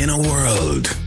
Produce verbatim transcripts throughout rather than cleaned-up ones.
in a world.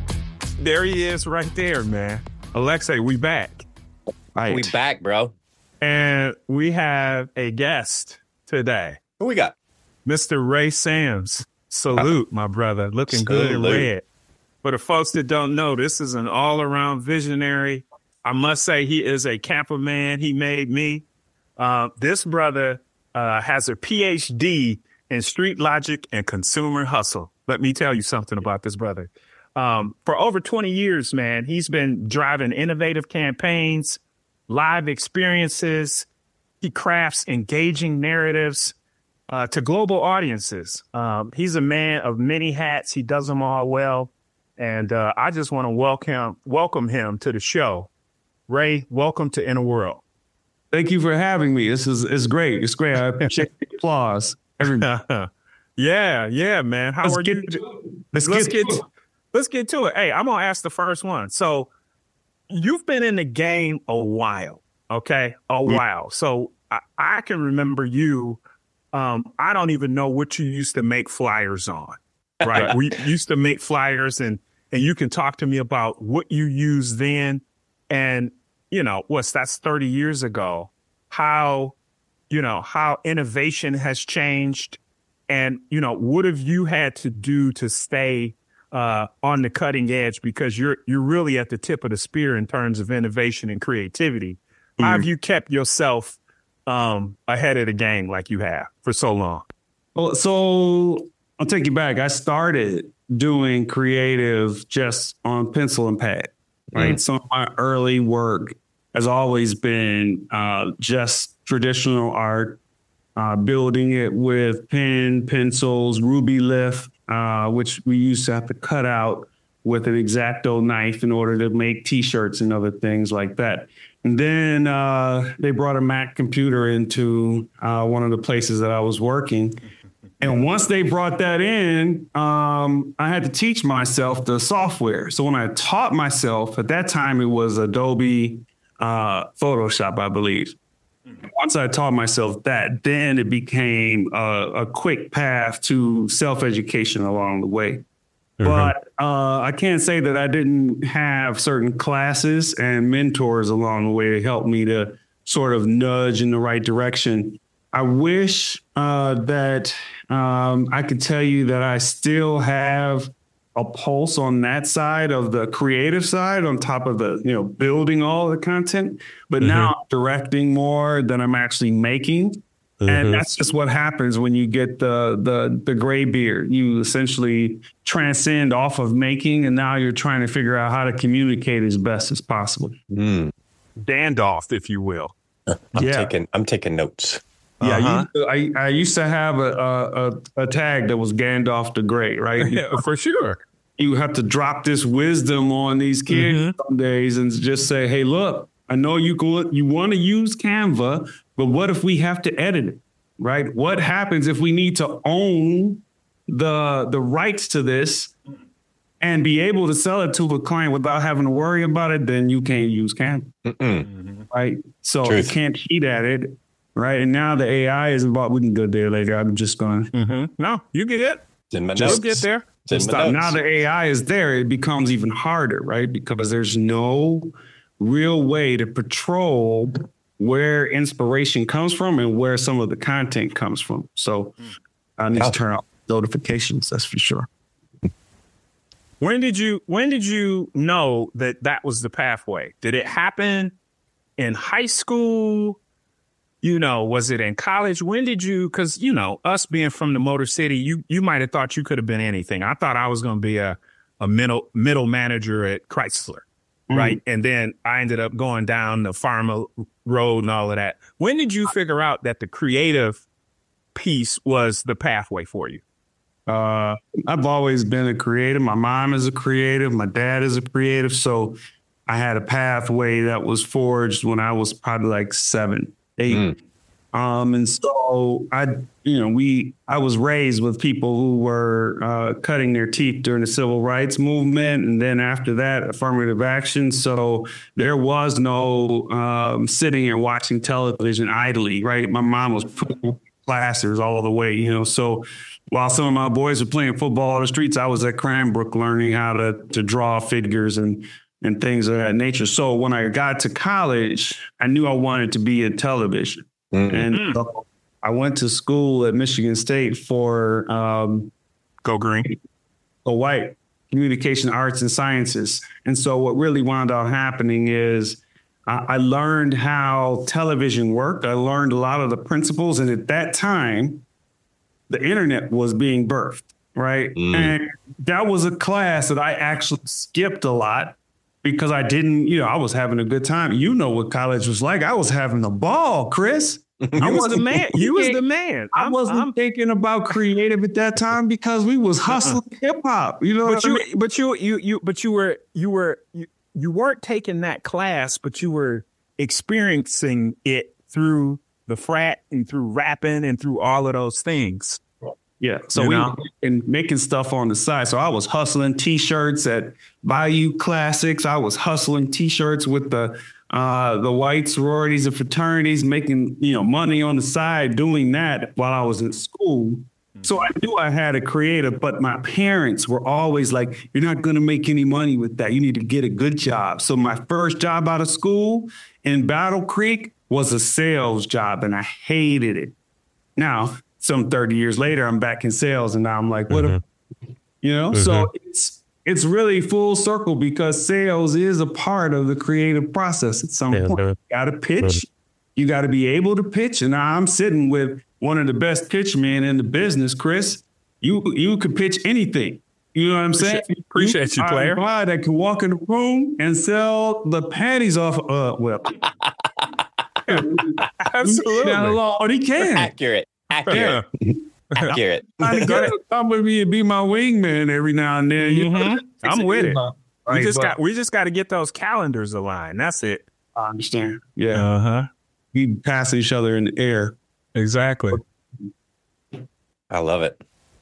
There he is right there, man. Alexei, we back. Right. We back, bro. And we have a guest today. Who we got? Mister Ray Sams. Salute, my brother. Looking good in red. For the folks that don't know, this is an all-around visionary. I must say he is a Kappa man. He made me. Uh, this brother uh, has a P H D in street logic and consumer hustle. Let me tell you something about this brother. Um, for over twenty years, man, he's been driving innovative campaigns, live experiences. He crafts engaging narratives uh, to global audiences. Um, he's a man of many hats. He does them all well. And uh, I just want to welcome welcome him to the show. Ray, welcome to Inner World. Thank you for having me. This is it's great. It's great. I appreciate the applause. Everybody. yeah, yeah, man. How let's are get, you? Let's, let's get, get let's get to it. Hey, I'm gonna ask the first one. So you've been in the game a while, okay? A while. So I, I can remember you. Um, I don't even know what you used to make flyers on, right? We used to make flyers, and and you can talk to me about what you used then, and you know what's that's thirty years ago. How you know how innovation has changed, and you know what have you had to do to stay uh, on the cutting edge, because you're you're really at the tip of the spear in terms of innovation and creativity. Mm. How have you kept yourself um, ahead of the game like you have for so long? Well, so I'll take you back. I started doing creative just on pencil and pad, right? Mm. Some of my early work has always been uh, just traditional art, uh, building it with pen, pencils, ruby lift, uh, which we used to have to cut out with an X-Acto knife in order to make T-shirts and other things like that. And then uh, they brought a Mac computer into uh, one of the places that I was working. And once they brought that in, um, I had to teach myself the software. So when I taught myself, at that time, it was Adobe uh, Photoshop, I believe. Once I taught myself that, then it became a, a quick path to self-education along the way. Mm-hmm. But uh, I can't say that I didn't have certain classes and mentors along the way to help me to sort of nudge in the right direction. I wish uh, that um, I could tell you that I still have a pulse on that side of the creative side on top of the, you know, building all the content. But mm-hmm. now I'm directing more than I'm actually making. Mm-hmm. And that's just what happens when you get the, the, the gray beard. You essentially transcend off of making, and now you're trying to figure out how to communicate as best as possible. Mm. Gandalf, if you will. I'm yeah. taking I'm taking notes. Yeah, uh-huh. you, I, I used to have a, a, a tag that was Gandalf the Great, right? Yeah, for sure. You have to drop this wisdom on these kids mm-hmm. some days and just say, hey, look, I know you go, you want to use Canva, but what if we have to edit it, right? What happens if we need to own the the rights to this and be able to sell it to a client without having to worry about it? Then you can't use Canva, mm-hmm. right? So Truth. You can't cheat at it. Right. And now the A I is involved. We can go there later. I'm just going. Mm-hmm. No, you get it. Just get there. Stop. Now the A I is there. It becomes even harder. Right. Because there's no real way to patrol where inspiration comes from and where some of the content comes from. So I need oh. to turn off notifications. That's for sure. When did you when did you know that that was the pathway? Did it happen in high school? You know, was it in college? When did you, because, you know, us being from the Motor City, you you might have thought you could have been anything. I thought I was going to be a, a middle, middle manager at Chrysler, mm-hmm. right? And then I ended up going down the Pharma road and all of that. When did you figure out that the creative piece was the pathway for you? Uh, I've always been a creative. My mom is a creative. My dad is a creative. So I had a pathway that was forged when I was probably like seven. Eight. Mm. Um, and so I, you know, we, I was raised with people who were uh, cutting their teeth during the civil rights movement. And then after that, affirmative action. So there was no um, sitting and watching television idly, right? My mom was putting plasters all the way, you know. So while some of my boys were playing football on the streets, I was at Cranbrook learning how to to draw figures and and things of that nature. So when I got to college, I knew I wanted to be in television. Mm-hmm. And so I went to school at Michigan State for um, Go Green. Go White, Communication Arts and Sciences. And so what really wound up happening is I, I learned how television worked. I learned a lot of the principles. And at that time, the internet was being birthed, right? Mm. And that was a class that I actually skipped a lot because I didn't, you know, I was having a good time. You know what college was like. I was having a ball, Chris. I was the man. You was the man. I'm, I wasn't I'm, thinking about creative at that time because we was hustling uh-uh. hip hop. You know, but you, I mean? but you, you, you, but you were, you were, you, you weren't taking that class, but you were experiencing it through the frat and through rapping and through all of those things. Yeah. So you we know? were and making stuff on the side. So I was hustling T-shirts at Bayou Classics. I was hustling T-shirts with the uh, the white sororities and fraternities, making, you know, money on the side, doing that while I was in school. Mm-hmm. So I knew I had a creative, but my parents were always like, you're not going to make any money with that. You need to get a good job. So my first job out of school in Battle Creek was a sales job, and I hated it. Now, some thirty years later, I'm back in sales, and now I'm like, what, mm-hmm. a, you know? Mm-hmm. So it's it's really full circle because sales is a part of the creative process at some yeah, point. You got to pitch. You got to be able to pitch. And now I'm sitting with one of the best pitch men in the business, Chris. You you could pitch anything. You know what I'm appreciate, saying? Appreciate you, you player. A guy that can walk in the room and sell the panties off. Uh, well, absolutely. Oh, he can. Accurate. Accurate. Yeah. Accurate. I'm with me and be my wingman every now and then. Mm-hmm. You know? I'm with it. We just got we just got to get those calendars aligned. That's it. I understand. Yeah. Uh huh. We pass each other in the air. Exactly. I love it.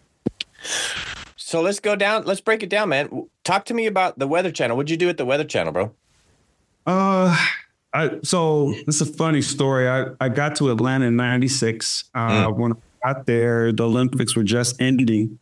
So let's go down. Let's break it down, man. Talk to me about the Weather Channel. What'd you do at the Weather Channel, bro? Uh, I so this is a funny story. I I got to Atlanta in ninety-six. Uh, mm. when out there, the Olympics were just ending,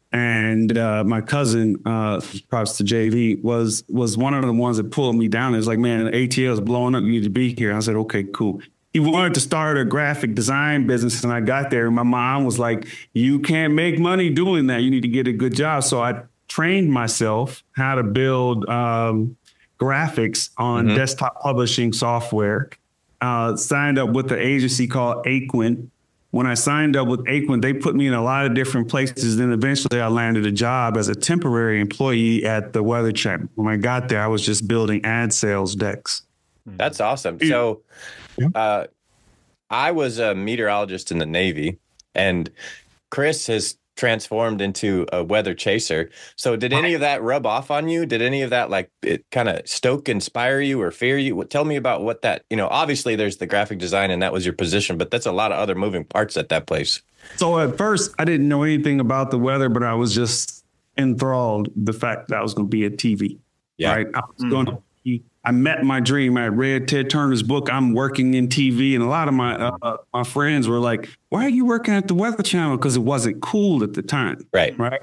and uh, my cousin, uh, props to J V, was was one of the ones that pulled me down. It's like, man, the A T L is blowing up. You need to be here. I said, okay, cool. He wanted to start a graphic design business, and I got there, and my mom was like, you can't make money doing that. You need to get a good job. So I trained myself how to build um, graphics on mm-hmm. desktop publishing software. Uh, signed up with the agency called Aquin. When I signed up with Aquin, they put me in a lot of different places. Then eventually I landed a job as a temporary employee at the Weather Channel. When I got there, I was just building ad sales decks. That's awesome. So uh, I was a meteorologist in the Navy, and Chris has transformed into a weather chaser. So did any of that rub off on you? Did any of that, like, it kind of stoke, inspire you or fear you? Tell me about what that, you know, obviously there's the graphic design and that was your position, but that's a lot of other moving parts at that place. So at first I didn't know anything about the weather, but I was just enthralled the fact that I was going to be at T V. Yeah. Right. I was mm-hmm. going to be, I met my dream. I read Ted Turner's book. I'm working in T V. And a lot of my uh, my friends were like, why are you working at the Weather Channel? Because it wasn't cool at the time. Right. Right.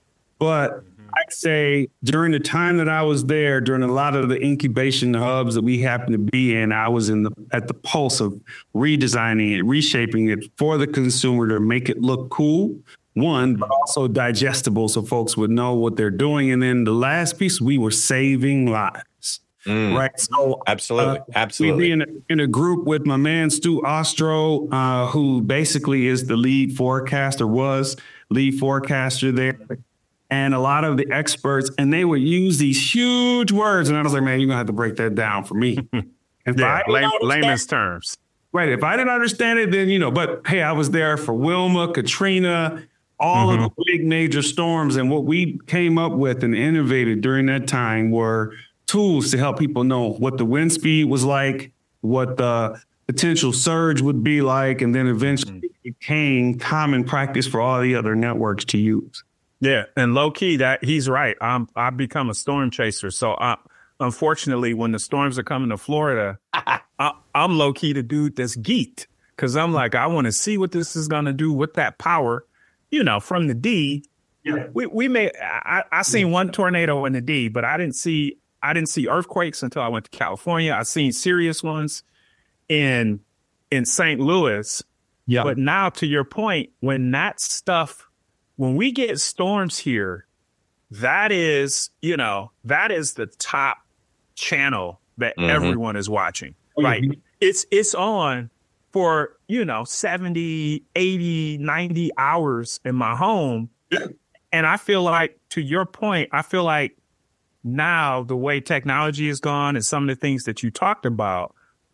But mm-hmm. I'd say during the time that I was there, during a lot of the incubation hubs that we happened to be in, I was in the at the pulse of redesigning it, reshaping it for the consumer to make it look cool. One, but also digestible so folks would know what they're doing. And then the last piece, we were saving lives. Mm, right. So absolutely. Uh, absolutely. We'd be in a, in a group with my man, Stu Ostro, uh, who basically is the lead forecaster, was lead forecaster there. And a lot of the experts, and they would use these huge words. And I was like, man, you're going to have to break that down for me. If yeah, I lame, layman's terms. Right. If I didn't understand it, then, you know, but hey, I was there for Wilma, Katrina, all mm-hmm. of the big major storms. And what we came up with and innovated during that time were tools to help people know what the wind speed was like, what the potential surge would be like, and then eventually it became common practice for all the other networks to use. Yeah, and low key, that he's right. I'm I've become a storm chaser. So I, unfortunately, when the storms are coming to Florida, I, I'm low key the dude that's geeked. because I'm like, I want to see what this is going to do with that power, you know, from the D. Yeah. We we may I, I seen one tornado in the D, but I didn't see I didn't see earthquakes until I went to California. I seen serious ones in in Saint Louis. Yeah. But now, to your point, when that stuff, when we get storms here, that is, you know, that is the top channel that mm-hmm. everyone is watching. Right. Mm-hmm. It's it's on for, you know, seventy, eighty, ninety hours in my home. Yeah. And I feel like, to your point, I feel like now the way technology has gone and some of the things that you talked about,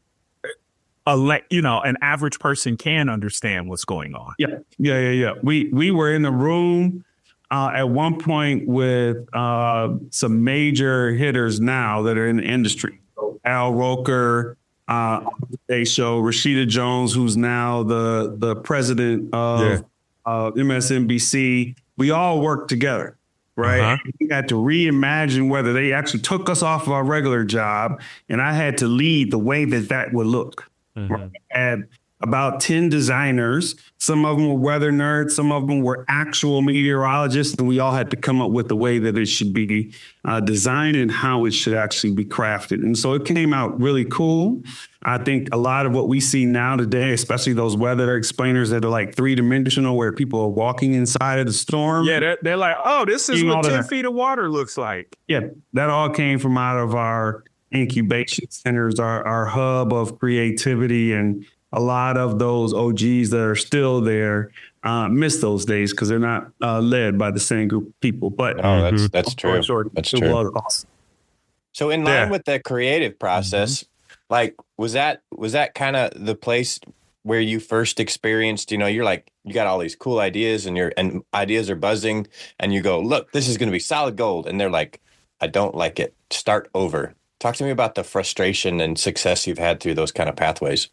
a le- you know, an average person can understand what's going on. Yeah, yeah, yeah, yeah. We we were in the room uh, at one point with uh, some major hitters now that are in the industry. Al Roker, uh, Today Show, Rashida Jones, who's now the the president of yeah. uh, M S N B C. We all worked together. Right. Uh-huh. We had to reimagine whether they actually took us off of our regular job. And I had to lead the way that that would look. Mm-hmm. Right? I had about ten designers. Some of them were weather nerds. Some of them were actual meteorologists. And we all had to come up with the way that it should be uh, designed and how it should actually be crafted. And so it came out really cool. I think a lot of what we see now today, especially those weather explainers that are like three dimensional, where people are walking inside of the storm. Yeah, they're, they're like, oh, this is what ten feet of water looks like. Yeah, that all came from out of our incubation centers, our, our hub of creativity. And a lot of those O Gs that are still there uh, miss those days because they're not uh, led by the same group of people. But oh, that's that's true. Course, that's true. Awesome. So in line yeah. with the creative process, mm-hmm. like, was that was that kind of the place where you first experienced, you know, you're like, you got all these cool ideas and your and ideas are buzzing and you go, look, this is going to be solid gold. And they're like, I don't like it. Start over. Talk to me about the frustration and success you've had through those kind of pathways.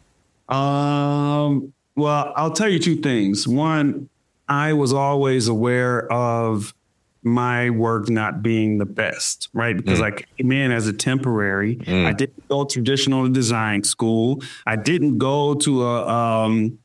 Um, well, I'll tell you two things. One, I was always aware of my work not being the best, right? Because mm. I came in as a temporary. Mm. I didn't go traditional design school. I didn't go to a, um,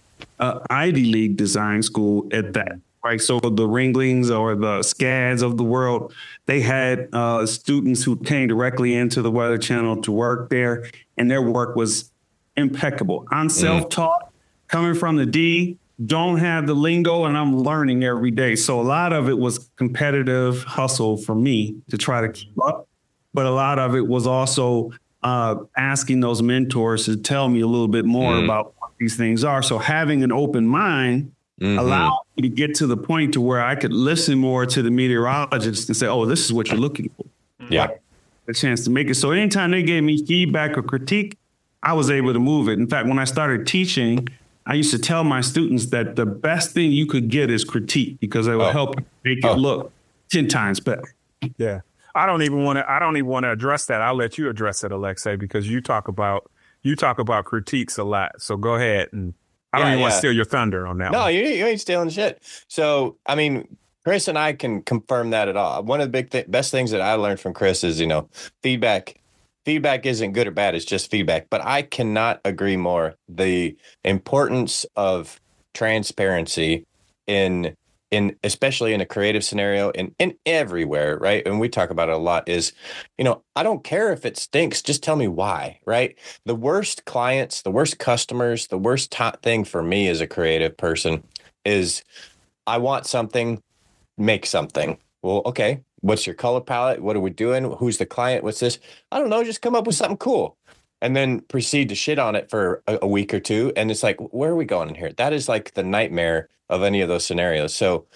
a Ivy League design school at that. Right. So the Ringlings or the SCADs of the world, they had uh, students who came directly into the Weather Channel to work there, and their work was impeccable. I'm self-taught, coming from the D, don't have the lingo, and I'm learning every day. So a lot of it was competitive hustle for me to try to keep up. But a lot of it was also uh, asking those mentors to tell me a little bit more mm. about what these things are. So having an open mind mm-hmm. allowed me to get to the point to where I could listen more to the meteorologists and say, oh, this is what you're looking for. Yeah. A chance to make it. So anytime they gave me feedback or critique, I was able to move it. In fact, when I started teaching, I used to tell my students that the best thing you could get is critique because it will oh. help you make oh. it look ten times better. Yeah. I don't even want to, I don't even want to address that. I'll let you address it, Alexei, because you talk about, you talk about critiques a lot. So go ahead. And I don't yeah, even yeah. want to steal your thunder on that no, one. No, you, you ain't stealing shit. So, I mean, Chris and I can confirm that at all. One of the big th- best things that I learned from Chris is, you know, feedback. Feedback isn't good or bad. It's just feedback. But I cannot agree more. The importance of transparency in, in especially in a creative scenario and in everywhere, right? And we talk about it a lot is, you know, I don't care if it stinks. Just tell me why, right? The worst clients, the worst customers, the worst top thing for me as a creative person is I want something, make something. Well, okay. What's your color palette? What are we doing? Who's the client? What's this? I don't know. Just come up with something cool and then proceed to shit on it for a, a week or two. And it's like, where are we going in here? That is like the nightmare of any of those scenarios. So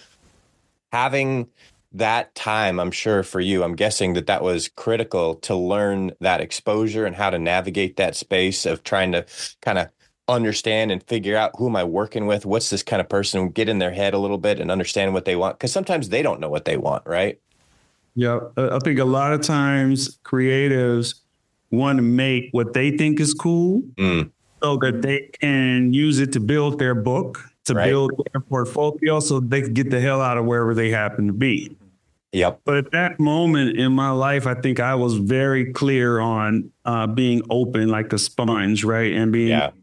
having that time, I'm sure for you, I'm guessing that that was critical to learn that exposure and how to navigate that space of trying to kind of understand and figure out who am I working with? What's this kind of person? Get in their head a little bit and understand what they want. Because sometimes they don't know what they want, right? Yeah, I think a lot of times creatives want to make what they think is cool mm. so that they can use it to build their book, to right. build their portfolio so they can get the hell out of wherever they happen to be. Yep. But at that moment in my life, I think I was very clear on uh, being open like a sponge, right? And being yeah.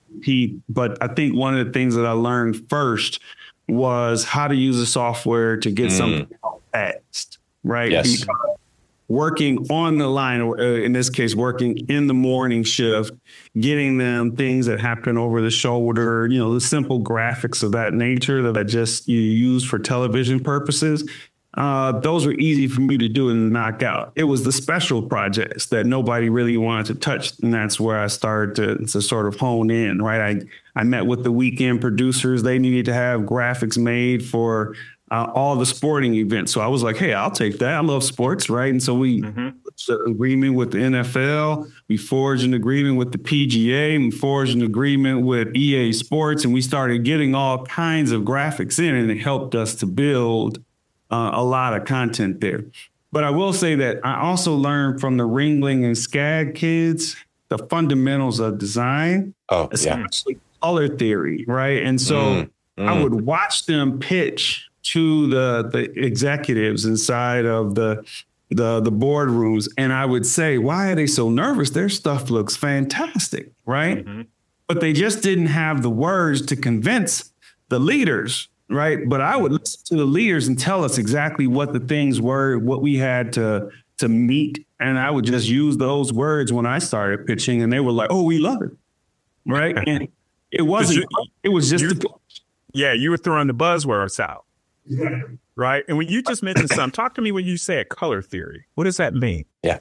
Pete, but I think one of the things that I learned first was how to use the software to get mm. something out fast, right? Yes. Because working on the line, uh, in this case, working in the morning shift, getting them things that happen over the shoulder, you know, the simple graphics of that nature that I just you use for television purposes. Uh, those were easy for me to do and knock out. It was the special projects that nobody really wanted to touch. And that's where I started to, to sort of hone in, right? I, I met with the weekend producers. They needed to have graphics made for Uh, all the sporting events. So I was like, hey, I'll take that. I love sports, right? And so we mm-hmm. an agreement with the N F L. We forged an agreement with the P G A. And we forged an agreement with E A Sports. And we started getting all kinds of graphics in, and it helped us to build uh, a lot of content there. But I will say that I also learned from the Ringling and SCAD kids the fundamentals of design, oh, especially yeah. color theory, right? And so mm, mm. I would watch them pitch to the the executives inside of the the the boardrooms, and I would say, why are they so nervous? Their stuff looks fantastic, right? Mm-hmm. But they just didn't have the words to convince the leaders, right? But I would listen to the leaders and tell us exactly what the things were, what we had to to meet, and I would just use those words when I started pitching, and they were like, "Oh, we love it," right? And it wasn't. You, it was just. You, the, yeah, you were throwing the buzzwords out. Yeah. Right. And when you just mentioned something, talk to me when you say a color theory. What does that mean? Yeah.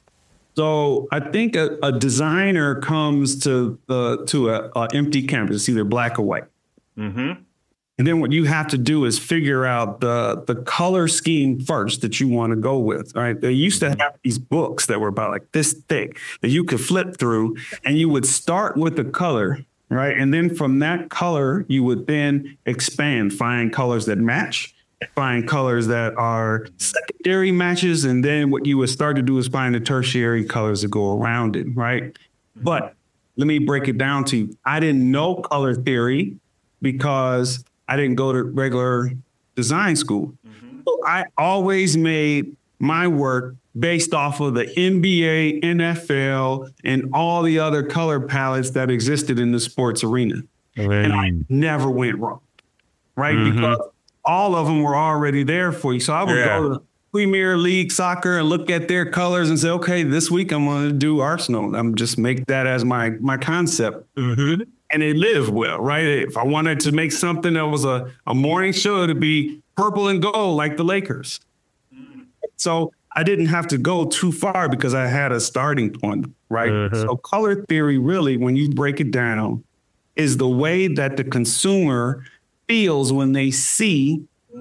So I think a, a designer comes to the to a, a empty canvas. It's either black or white. Mm-hmm. And then what you have to do is figure out the the color scheme first that you want to go with. Right. They used to have these books that were about like this thick that you could flip through, and you would start with the color. Right. And then from that color, you would then expand, find colors that match. Find colors that are secondary matches, and then what you would start to do is find the tertiary colors that go around it, right? But let me break it down to you. I didn't know color theory because I didn't go to regular design school. Mm-hmm. So I always made my work based off of the N B A, N F L, and all the other color palettes that existed in the sports arena. Right. And I never went wrong, right? Mm-hmm. Because all of them were already there for you. So I would yeah. go to Premier League soccer and look at their colors and say, okay, this week I'm going to do Arsenal. I'm just make that as my my concept. Mm-hmm. And it lived well, right? If I wanted to make something that was a, a morning show, to be purple and gold like the Lakers. Mm-hmm. So I didn't have to go too far because I had a starting point, right? Mm-hmm. So color theory, really, when you break it down, is the way that the consumer feels when they see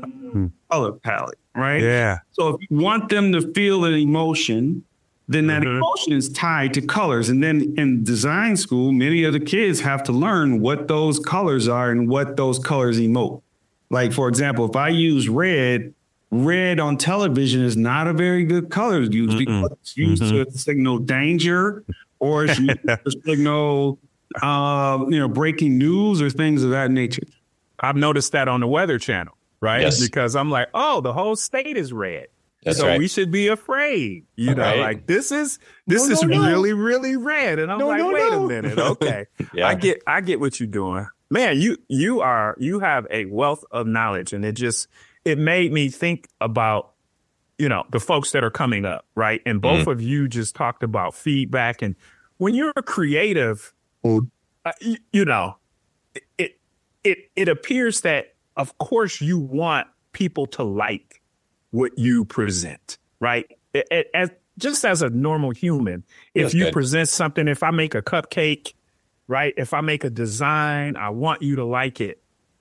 a color palette, right? Yeah. So if you want them to feel an emotion, then that mm-hmm. emotion is tied to colors. And then in design school, many of the kids have to learn what those colors are and what those colors emote. Like, for example, if I use red, red on television is not a very good color to use mm-mm. because it's used mm-hmm. to signal danger, or it's used to signal, uh, you know, breaking news or things of that nature. I've noticed that on the Weather Channel, right? Yes. Because I'm like, oh, the whole state is red. That's so right. we should be afraid. You know, right. like this is this no, is no, no. really, really red. And I'm no, like, no, wait no. a minute. Okay. yeah. I get I get what you're doing. Man, you you are you have a wealth of knowledge. And it just it made me think about, you know, the folks that are coming up, right? And both mm. of you just talked about feedback. And when you're a creative, mm. uh, you, you know, it it it appears that, of course, you want people to like what you present, right? It, it, as, just as a normal human, if That's you good. present something, if I make a cupcake, right? If I make a design, I want you to like it.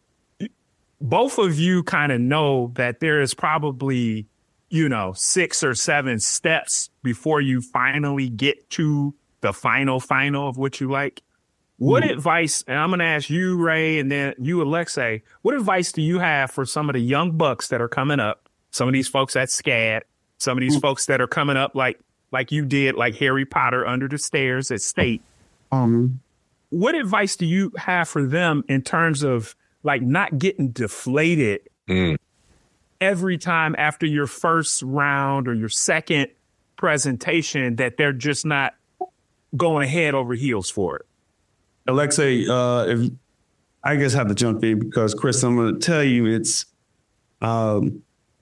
Both of you kind of know that there is probably, you know, six or seven steps before you finally get to the final, final of what you like. What mm. advice, and I'm going to ask you, Ray, and then you, Alexei, what advice do you have for some of the young bucks that are coming up? Some of these folks at SCAD, some of these mm. folks that are coming up like like you did, like Harry Potter under the stairs at State. Um, what advice do you have for them in terms of like not getting deflated mm. every time after your first round or your second presentation that they're just not going head over heels for it? Alexei, uh, if I guess I have to jump in because Chris, I'm going to tell you it's, um,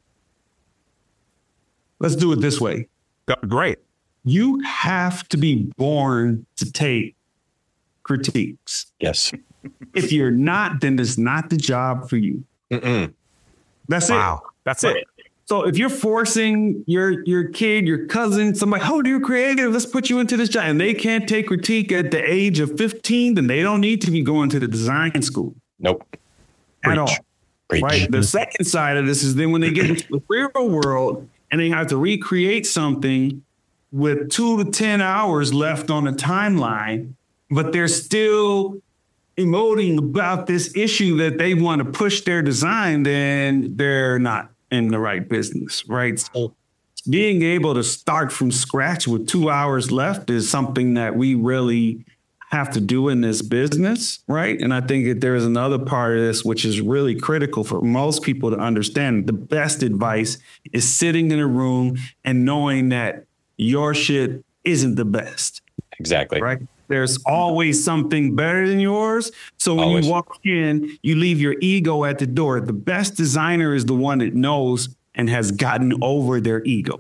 let's do it this way. Great. You have to be born to take critiques. Yes. If you're not, then it's not the job for you. Mm-mm. That's Wow. it. That's Right. it. So if you're forcing your your kid, your cousin, somebody, oh, you're creative, let's put you into this job, and they can't take critique at the age of fifteen, then they don't need to be going to the design school Nope. at Preach. all. Preach. Right. The second side of this is then when they get into the real world and they have to recreate something with two to ten hours left on the timeline, but they're still emoting about this issue that they want to push their design, then they're not in the right business, right? So being able to start from scratch with two hours left is something that we really have to do in this business, right? And I think that there is another part of this which is really critical for most people to understand. The best advice is sitting in a room and knowing that your shit isn't the best. Exactly. Right? There's always something better than yours. So when Always. you walk in, you leave your ego at the door. The best designer is the one that knows and has gotten over their ego.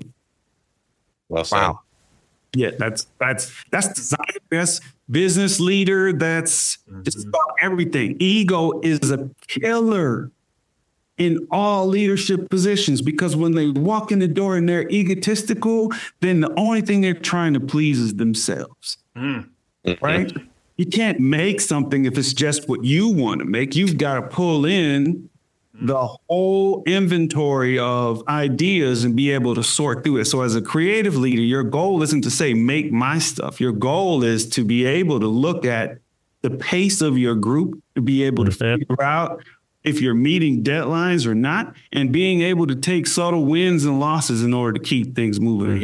Well said. Wow. Yeah, that's that's that's design. That's business leader. That's just about everything. Ego is a killer in all leadership positions because when they walk in the door and they're egotistical, then the only thing they're trying to please is themselves. Mm. Right? You can't make something if it's just what you want to make. You've got to pull in the whole inventory of ideas and be able to sort through it. So as a creative leader, your goal isn't to say, make my stuff. Your goal is to be able to look at the pace of your group, to be able to figure out if you're meeting deadlines or not, and being able to take subtle wins and losses in order to keep things moving.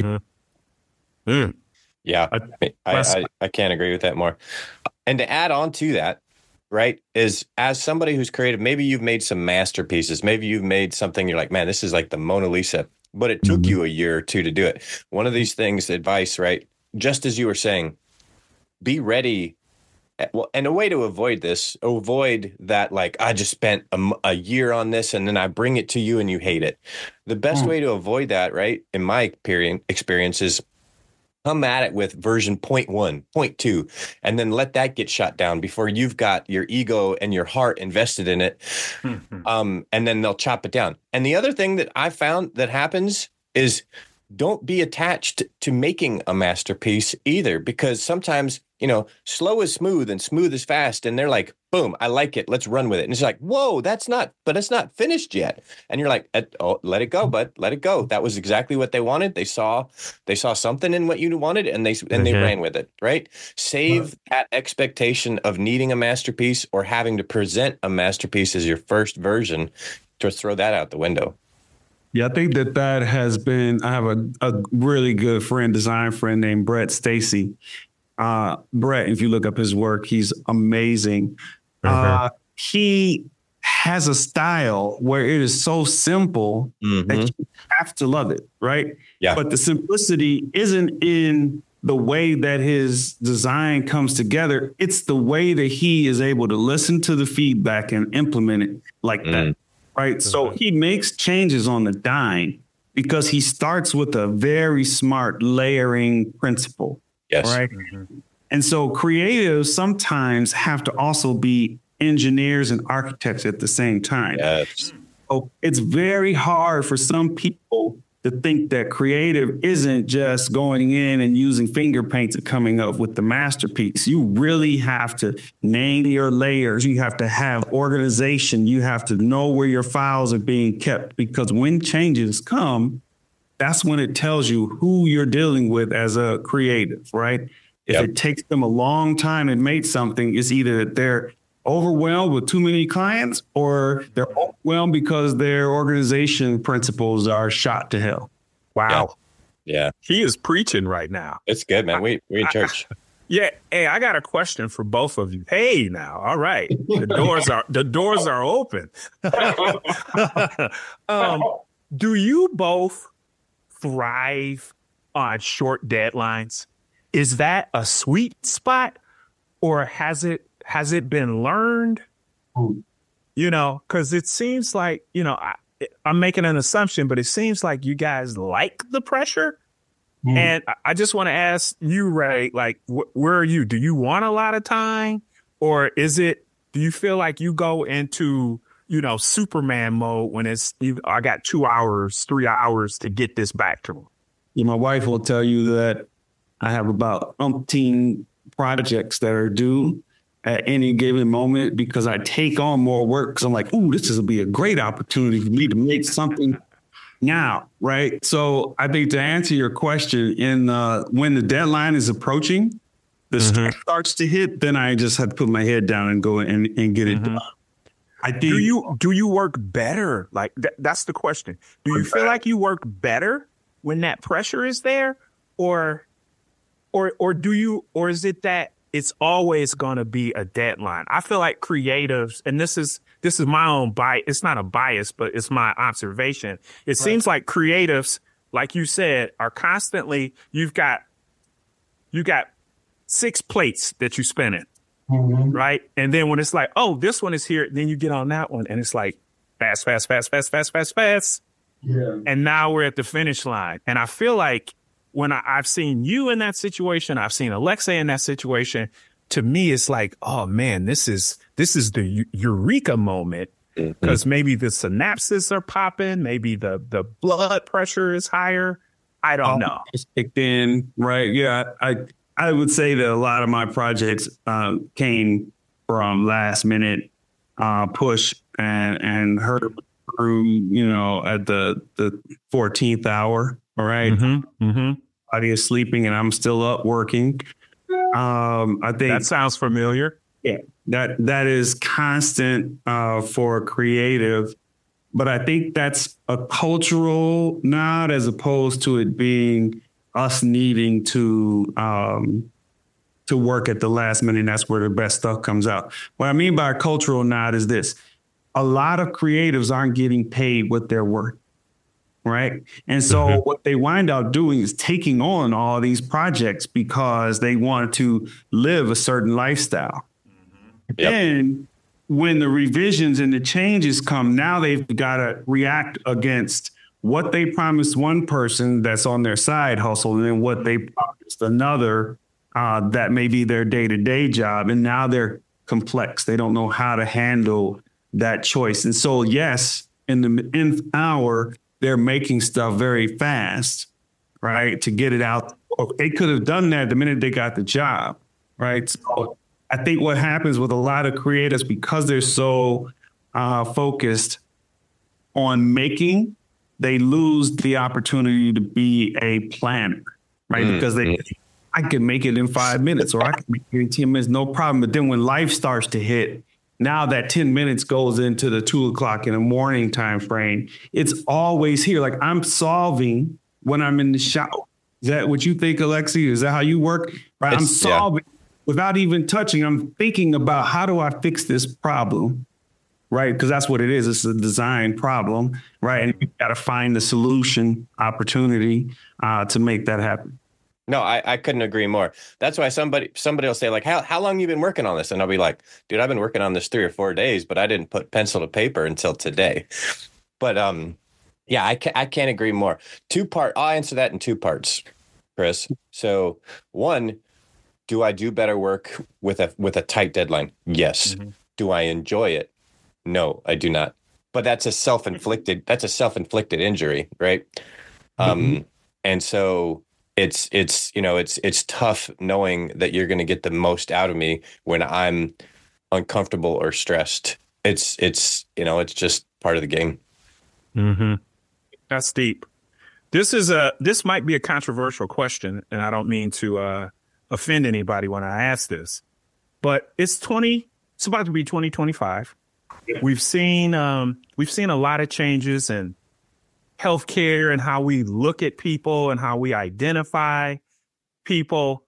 Mm-hmm. Mm. Yeah, I, I, I can't agree with that more. And to add on to that, right, is as somebody who's creative, maybe you've made some masterpieces. Maybe you've made something you're like, man, this is like the Mona Lisa, but it took mm-hmm. you a year or two to do it. One of these things, advice, right, just as you were saying, be ready. Well, and a way to avoid this, avoid that, like, I just spent a, a year on this and then I bring it to you and you hate it. The best mm. way to avoid that, right, in my experience is come at it with version point one, point two, and then let that get shut down before you've got your ego and your heart invested in it. Mm-hmm. Um, and then they'll chop it down. And the other thing that I found that happens is don't be attached to making a masterpiece either, because sometimes, you know, slow is smooth and smooth is fast. And they're like, boom, I like it. Let's run with it. And it's like, whoa, that's not, but it's not finished yet. And you're like, oh, let it go, bud, let it go. That was exactly what they wanted. They saw, they saw something in what you wanted and they, and mm-hmm. they ran with it. Right. Save that expectation of needing a masterpiece or having to present a masterpiece as your first version. Just throw that out the window. Yeah, I think that that has been, I have a, a really good friend, design friend named Brett Stacy. Uh, Brett, if you look up his work, he's amazing. Mm-hmm. Uh, he has a style where it is so simple mm-hmm. that you have to love it, right? Yeah. But the simplicity isn't in the way that his design comes together. It's the way that he is able to listen to the feedback and implement it like mm. that. Right. Mm-hmm. So he makes changes on the dime because he starts with a very smart layering principle. Yes. Right. Mm-hmm. And so creatives sometimes have to also be engineers and architects at the same time. Yes. So it's very hard for some people to think that creative isn't just going in and using finger paints and coming up with the masterpiece. You really have to name your layers. You have to have organization. You have to know where your files are being kept, because when changes come, that's when it tells you who you're dealing with as a creative, right? If yep. it takes them a long time to make something, it's either that they're overwhelmed with too many clients or they're overwhelmed because their organization principles are shot to hell. Wow. Yeah. yeah. He is preaching right now. It's good, man. We we in church. I, yeah. Hey, I got a question for both of you. Hey, now. All right. The doors are the doors are open. um, do you both thrive on short deadlines? Is that a sweet spot, or has it has it been learned? Mm. You know, because it seems like, you know, I, I'm making an assumption, but it seems like you guys like the pressure. Mm. And I just want to ask you, Ray, like, wh- where are you? Do you want a lot of time, or is it, do you feel like you go into, you know, Superman mode when it's, you, I got two hours, three hours to get this back to them? Yeah, my wife will tell you that I have about umpteen projects that are due at any given moment because I take on more work because I'm like, ooh, this will be a great opportunity for me to make something now, right? So I think to answer your question, in uh, when the deadline is approaching, the mm-hmm. stress starts to hit, then I just have to put my head down and go and, and get mm-hmm. it done. I think, do you do you work better? Like th- that's the question. Do you feel like you work better when that pressure is there, or or or do you, or is it that it's always going to be a deadline? I feel like creatives, and this is this is my own bias. It's not a bias, but it's my observation. It right. seems like creatives, like you said, are constantly, you've got you got six plates that you spinning, mm-hmm. right? And then when it's like, oh, this one is here, then you get on that one, and it's like fast, fast, fast, fast, fast, fast, fast. Yeah. And now we're at the finish line. And I feel like when I, I've seen you in that situation, I've seen Alexei in that situation, to me, it's like, oh man, this is, this is the eureka moment, because mm-hmm. maybe the synapses are popping. Maybe the, the blood pressure is higher. I don't oh, know. It's kicked in. Right. Yeah. I, I would say that a lot of my projects uh, came from last minute uh, push and, and hurt through, you know, at the, the fourteenth hour. All right. Mm-hmm. Mm-hmm. Body is sleeping and I'm still up working. Um, I think that sounds familiar. Yeah, that that is constant uh, for creative. But I think that's a cultural nod as opposed to it being us needing to um, to work at the last minute. And that's where the best stuff comes out. What I mean by a cultural nod is this. A lot of creatives aren't getting paid what they're worth. Right. And so mm-hmm. what they wind up doing is taking on all these projects because they want to live a certain lifestyle. Mm-hmm. Yep. Then when the revisions and the changes come, now they've got to react against what they promised one person that's on their side hustle and then what they promised another uh, that may be their day to day job. And now they're complex. They don't know how to handle that choice. And so, yes, in the nth hour, they're making stuff very fast, right, to get it out. They could have done that the minute they got the job, right? So I think what happens with a lot of creators, because they're so uh, focused on making, they lose the opportunity to be a planner, right? Mm-hmm. Because they, I can make it in five minutes or I can make it in ten minutes, no problem. But then when life starts to hit, now that ten minutes goes into the two o'clock in the morning time frame. It's always here. Like I'm solving when I'm in the shower. Is that what you think, Alexei? Is that how you work? Right. It's, I'm solving yeah. without even touching. I'm thinking about how do I fix this problem? Right. Because that's what it is. It's a design problem. Right. And you got to find the solution opportunity uh, to make that happen. No, I, I couldn't agree more. That's why somebody somebody will say, like, how how long you been working on this? And I'll be like, dude, I've been working on this three or four days, but I didn't put pencil to paper until today. But um, yeah, I can't, I can't agree more. Two part. I'll answer that in two parts, Chris. So one, do I do better work with a with a tight deadline? Yes. Mm-hmm. Do I enjoy it? No, I do not. But that's a self-inflicted. That's a self-inflicted injury, right? Mm-hmm. Um, and so. It's it's you know it's it's tough knowing that you're going to get the most out of me when I'm uncomfortable or stressed. It's it's you know it's just part of the game. Mm-hmm. That's deep. This is a this might be a controversial question, and I don't mean to uh, offend anybody when I ask this, but it's twenty. It's about to be twenty twenty-five. We've seen um, we've seen a lot of changes and. Healthcare and how we look at people and how we identify people.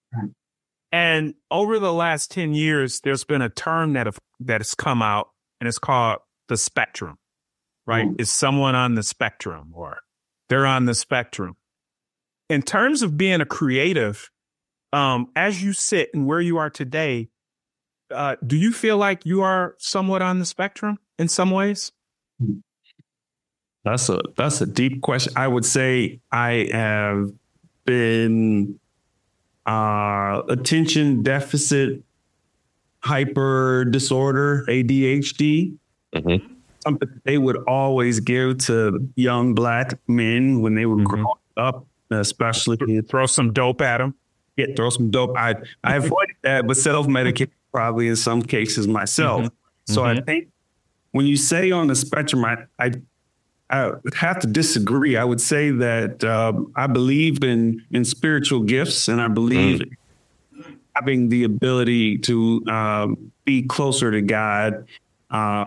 And over the last ten years, there's been a term that have, that has come out, and it's called the spectrum, right? Mm. Is someone on the spectrum, or they're on the spectrum. In terms of being a creative, um, as you sit and where you are today, uh, do you feel like you are somewhat on the spectrum in some ways? That's a that's a deep question. I would say I have been uh, attention deficit hyper disorder, A D H D. Mm-hmm. Something they would always give to young black men when they were mm-hmm. growing up, especially throw some dope at them. Yeah, throw some dope. I I avoided that, but self-medicate probably in some cases myself. Mm-hmm. So mm-hmm. I think when you say on the spectrum, I, I I would have to disagree. I would say that um, I believe in in spiritual gifts, and I believe mm. in having the ability to um, be closer to God, uh,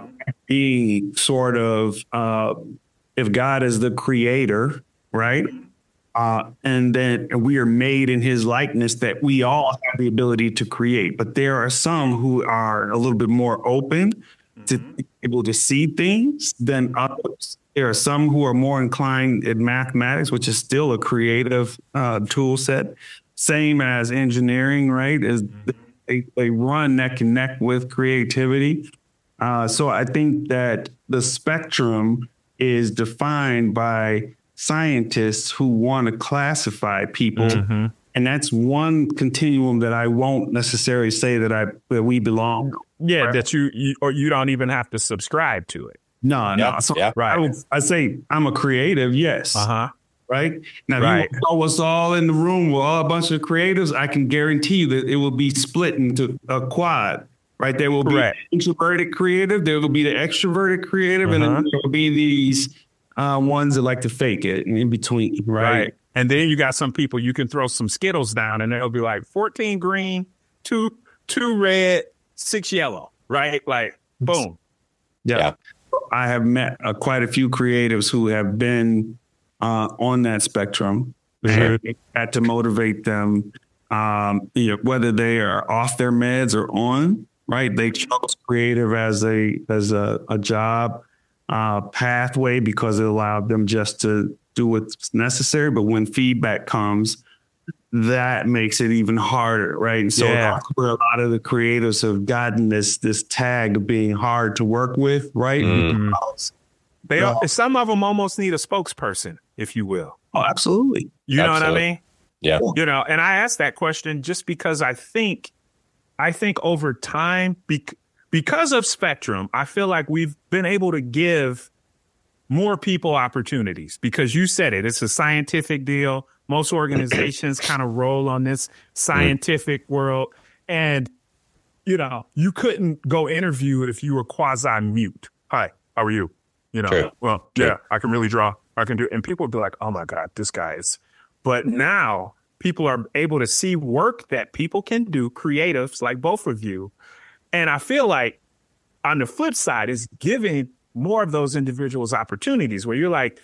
being sort of uh, if God is the creator, right? Uh, and then we are made in his likeness, that we all have the ability to create. But there are some who are a little bit more open mm-hmm. to be able to see things than others. There are some who are more inclined in mathematics, which is still a creative uh, tool set. Same as engineering, right? Is a, a run that connect with creativity. Uh, so I think that the spectrum is defined by scientists who want to classify people. Mm-hmm. And that's one continuum that I won't necessarily say that I that we belong. Yeah, right? that you, you or you don't even have to subscribe to it. No, yep, no. So yep. right. I, would, I say I'm a creative, yes. Uh-huh. Right? Now, right. if you know what's all in the room with all a bunch of creatives, I can guarantee you that it will be split into a quad. Right? There will Correct. be introverted creative, there will be the extroverted creative, uh-huh. and then there will be these uh, ones that like to fake it in between. Right? Right. And then you got some people you can throw some Skittles down and they'll be like fourteen green, two, two red, six yellow. Right? Like, boom. Yeah. yeah. I have met uh, quite a few creatives who have been uh, on that spectrum. Mm-hmm. And had to motivate them, um, you know, whether they are off their meds or on. Right, they chose creative as a as a, a job uh, pathway because it allowed them just to do what's necessary. But when feedback comes, that makes it even harder, right? And so yeah. where a lot of the creatives have gotten this this tag of being hard to work with, right? Mm-hmm. They are, uh, some of them almost need a spokesperson, if you will. Oh, absolutely. You absolutely. know what I mean? Yeah. You know, and I asked that question just because I think. I think over time, bec- because of Spectrum, I feel like we've been able to give more people opportunities because you said it. It's a scientific deal. Most organizations kind of roll on this scientific world. And, you know, you couldn't go interview if you were quasi mute. Hi, how are you? You know, True. well, True. yeah, I can really draw. I can do. And people would be like, oh, my God, this guy is. But now people are able to see work that people can do, creatives like both of you. And I feel like on the flip side is giving more of those individuals opportunities where you're like,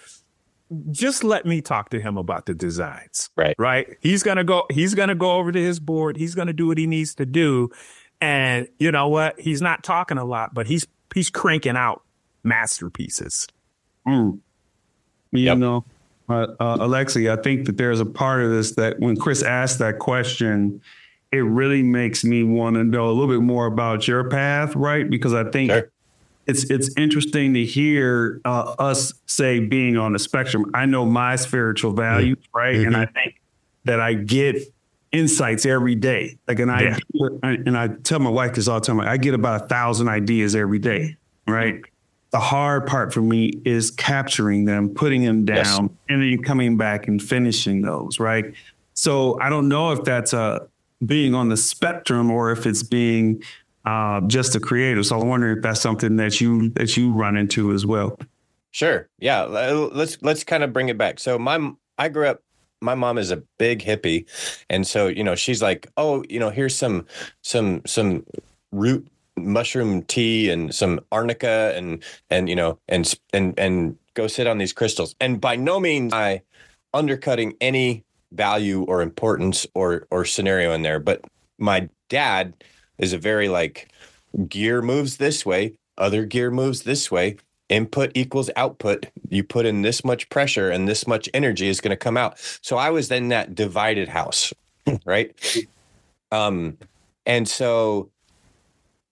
just let me talk to him about the designs. Right. Right. He's going to go he's going to go over to his board. He's going to do what he needs to do. And you know what? He's not talking a lot, but he's he's cranking out masterpieces. Mm. You yep. know. Uh, uh, Alexi, I think that there's a part of this that when Chris asked that question, it really makes me want to know a little bit more about your path, right? Because I think sure. it's it's interesting to hear uh, us say being on the spectrum. I know my spiritual values, mm-hmm. right? Mm-hmm. And I think that I get insights every day. Like an yeah. idea, and I tell my wife this all the time, I get about a thousand ideas every day, right? Mm-hmm. The hard part for me is capturing them, putting them down, yes. and then coming back and finishing those, right? So I don't know if that's uh, being on the spectrum or if it's being uh, just a creator. So I'm wondering if that's something that you that you run into as well. Sure. Yeah. Let's let's kind of bring it back. So my I grew up. My mom is a big hippie, and so you know she's like, oh, you know, here's some some some root mushroom tea and some arnica and and you know and and and go sit on these crystals. And by no means am I undercutting any value or importance or or scenario in there, but my dad is a very like gear moves this way, other gear moves this way, input equals output. You put in this much pressure and this much energy is going to come out. So I was in that divided house, right? Um and so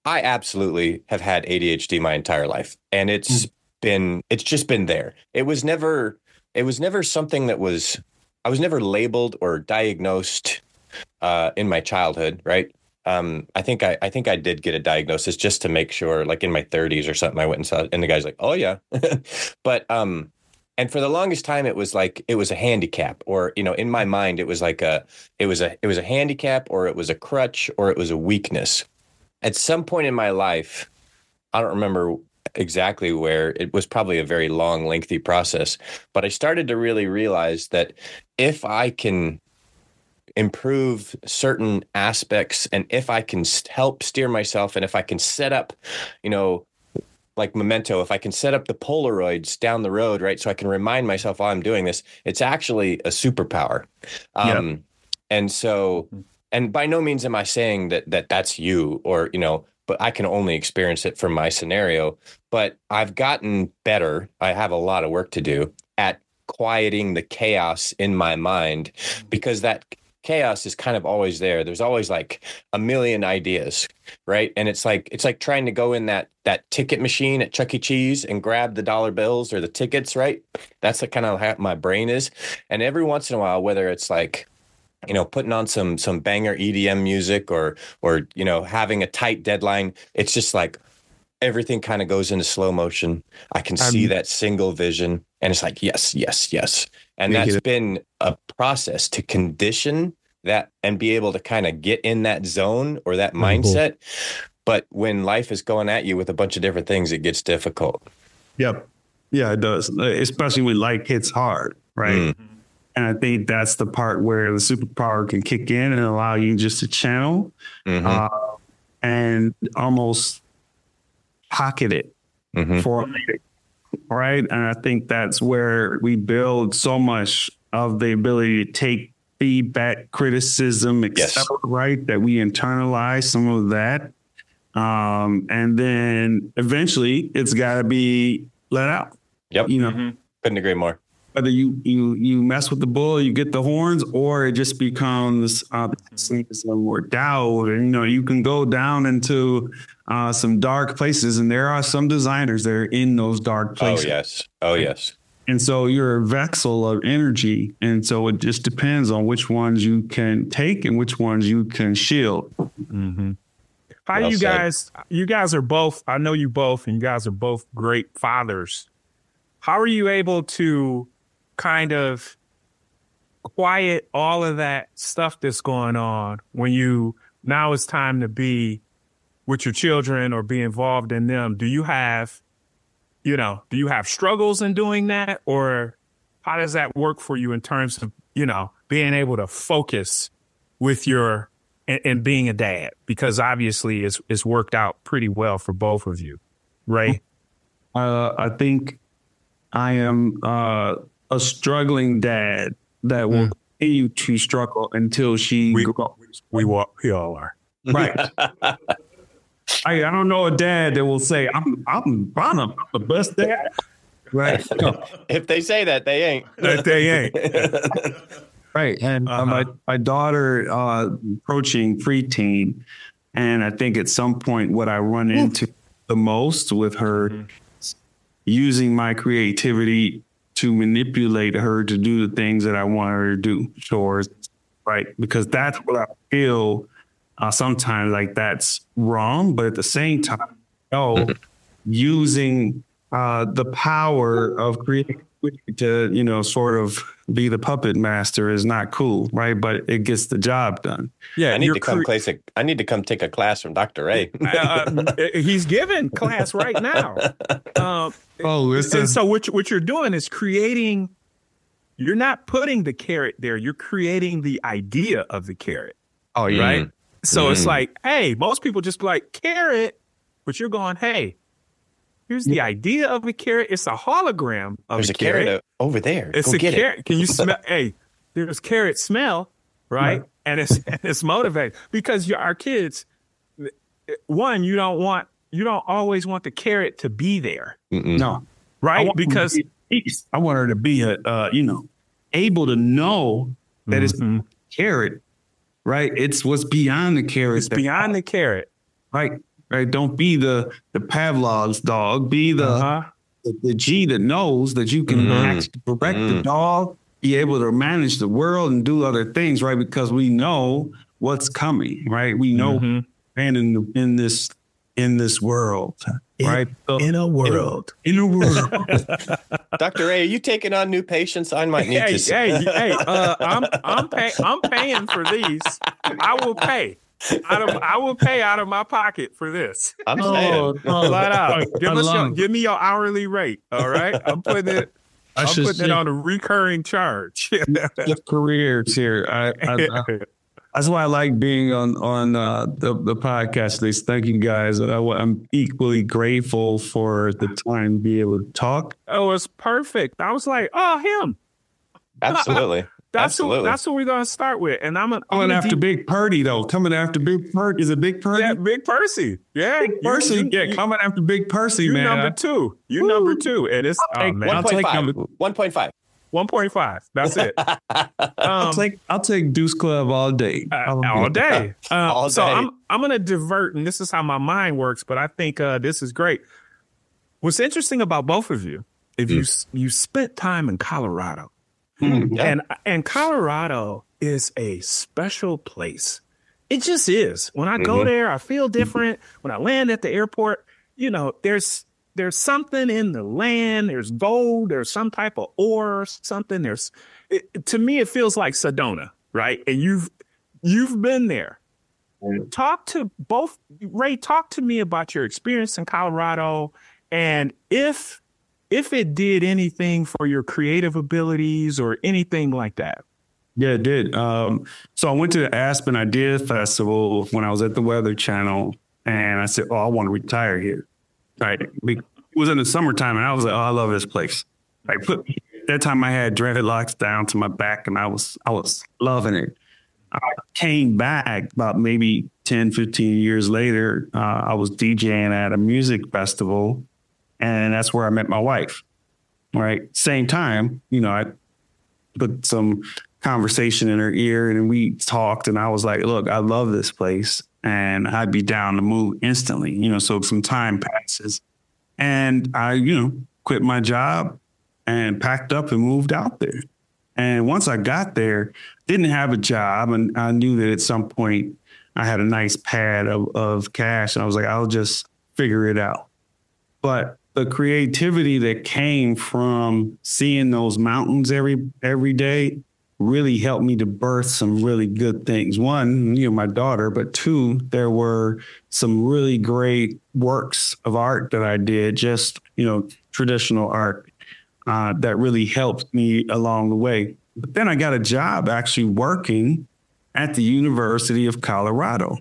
I absolutely have had A D H D my entire life, and it's mm. been it's just been there. It was never it was never something that was I was never labeled or diagnosed uh, in my childhood, right? Um, I think I, I think I did get a diagnosis just to make sure, like in my thirties or something. I went and saw it, and the guy's like, "Oh yeah," but um, and for the longest time, it was like it was a handicap, or you know, in my mind, it was like a it was a it was a handicap, or it was a crutch, or it was a weakness. At some point in my life, I don't remember exactly where. It was probably a very long, lengthy process, but I started to really realize that if I can improve certain aspects, and if I can help steer myself, and if I can set up, you know, like Memento, if I can set up the Polaroids down the road, right, so I can remind myself while I'm doing this, it's actually a superpower. Um, yep. And so, and by no means am I saying that that that's you, or, you know, but I can only experience it from my scenario. But I've gotten better. I have a lot of work to do at quieting the chaos in my mind, because that chaos is kind of always there. There's always like a million ideas, right? And it's like it's like trying to go in that that ticket machine at Chuck E. Cheese and grab the dollar bills or the tickets, right? That's the kind of how my brain is. And every once in a while, whether it's like, you know, putting on some some banger E D M music, or or you know, having a tight deadline, it's just like everything kind of goes into slow motion. I can see um, that single vision, and it's like yes, yes, yes. And that's been a process to condition that and be able to kind of get in that zone or that mindset. Mm-hmm. But when life is going at you with a bunch of different things, it gets difficult. Yep. Yeah, it does. Especially when life hits hard, right? Mm. And I think that's the part where the superpower can kick in and allow you just to channel mm-hmm. uh, and almost pocket it mm-hmm. for a minute. Right. And I think that's where we build so much of the ability to take feedback, criticism, et cetera, yes. right? That we internalize some of that. Um, and then eventually it's got to be let out. Yep. You know, mm-hmm. Couldn't agree more. Whether you, you, you mess with the bull, you get the horns, or it just becomes uh, or doubt. And, you know, you can go down into uh, some dark places, and there are some designers that are in those dark places. Oh, yes. Oh, yes. And so you're a vessel of energy. And so it just depends on which ones you can take and which ones you can shield. Mm-hmm. How well you said. guys, you guys are both, I know you both, and you guys are both great fathers. How are you able to kind of quiet all of that stuff that's going on when you, now it's time to be with your children or be involved in them? Do you have, you know, do you have struggles in doing that? Or how does that work for you in terms of, you know, being able to focus with your, and, and being a dad? Because obviously it's, it's worked out pretty well for both of you, right? Uh, I think I am uh, a struggling dad that will mm. continue to struggle until she we, grows. We, we all are. Right. I, I don't know a dad that will say, I'm I'm, I'm the best dad. Right. If they say that, they ain't. That they ain't. Right. And uh-huh. uh, my, my daughter uh, approaching preteen. And I think at some point what I run into the most with her mm-hmm. using my creativity to manipulate her to do the things that I want her to do, chores, right? Because that's what I feel uh, sometimes like that's wrong. But at the same time, oh, mm-hmm. using uh, the power of creativity to, you know, sort of be the puppet master is not cool, right? But it gets the job done. Yeah, I need to come cre- class. A, I need to come take a class from Doctor Ray. uh, he's giving class right now. Um, oh, listen. And so what what you're doing is creating. You're not putting the carrot there. You're creating the idea of the carrot. Oh, yeah. Right. So mm. it's like, hey, most people just be like carrot, but you're going, hey. Here's the idea of a carrot. It's a hologram of there's a, a carrot. carrot over there. It's Go a get carrot. It. Can you smell? Hey, there's carrot smell, right? right. And it's it's motivating because you, our kids. One, you don't want you don't always want the carrot to be there. Mm-mm. No, right? I because be I want her to be a uh, you know able to know that mm-hmm. it's carrot, right? It's what's beyond the carrot. It's beyond the carrot, right? right? Don't be the the Pavlov's dog. Be the Uh-huh. the, the G that knows that you can Mm. actually direct Mm. the dog, be able to manage the world and do other things, right? Because we know what's coming, right? We know Mhm. and in the, in this in this world, right? So, In a world. in a world. Doctor A, are you taking on new patients? I might need Hey, to. hey, hey! Uh, I'm I'm pay, I'm paying for these. I will pay out of I will pay out of my pocket for this. I'm Oh, saying. oh, Flat out. I Give us your, love it. give me your hourly rate. All right, I'm putting it. I I'm should putting it say- on a recurring charge. Just careers here. I, I, I, that's why I like being on on uh, the the podcast. List. Thank you guys. I, I'm equally grateful for the time to be able to talk. Oh, it's perfect. I was like, oh, him. Absolutely. That's Absolutely. who. That's who we're gonna start with. And I'm, a, I'm Coming gonna after deep- Big Purdy though. Coming after Big Purdy is it Big Purdy? yeah, Big Percy. Yeah, Big you- Percy. you- yeah, you- coming after Big Percy, You man. number two. You Woo. number two. And it's I'll oh, take man. I'll take one point five. number- one point five. one point five. That's it. I'll Um, take I'll take Deuce Club all day. uh, I'll all be- day. Uh, All so day. I'm I'm gonna divert, and this is how my mind works. But I think uh, this is great. What's interesting about both of you, if you s you spent time in Colorado, Mm, yeah. and and Colorado is a special place. It just is. When I go Mhm. there, I feel different. When I land at the airport, you know, there's there's something in the land. There's gold. There's some type of ore or something. There's it, to me, it feels like Sedona, right? And you've you've been there. Talk to both Ray. Talk to me about your experience in Colorado, and if if it did anything for your creative abilities or anything like that. Yeah, it did. Um, so I went to the Aspen Idea Festival when I was at the Weather Channel, and I said, "Oh, I want to retire here." Right? It was in the summertime, and I was like, "Oh, I love this place." Like, put at that time I had dreadlocks down to my back, and I was I was loving it. I came back about maybe ten, fifteen years later. Uh, I was DJing at a music festival, and that's where I met my wife. Right? Same time, you know, I put some conversation in her ear and we talked, and I was like, look, I love this place and I'd be down to move instantly, you know. So some time passes and I, you know, quit my job and packed up and moved out there. And once I got there, didn't have a job, and I knew that at some point I had a nice pad of, of cash, and I was like, I'll just figure it out. But the creativity that came from seeing those mountains every every day really helped me to birth some really good things. One, you know, my daughter, but two, there were some really great works of art that I did, just, you know, traditional art uh, that really helped me along the way. But then I got a job actually working at the University of Colorado.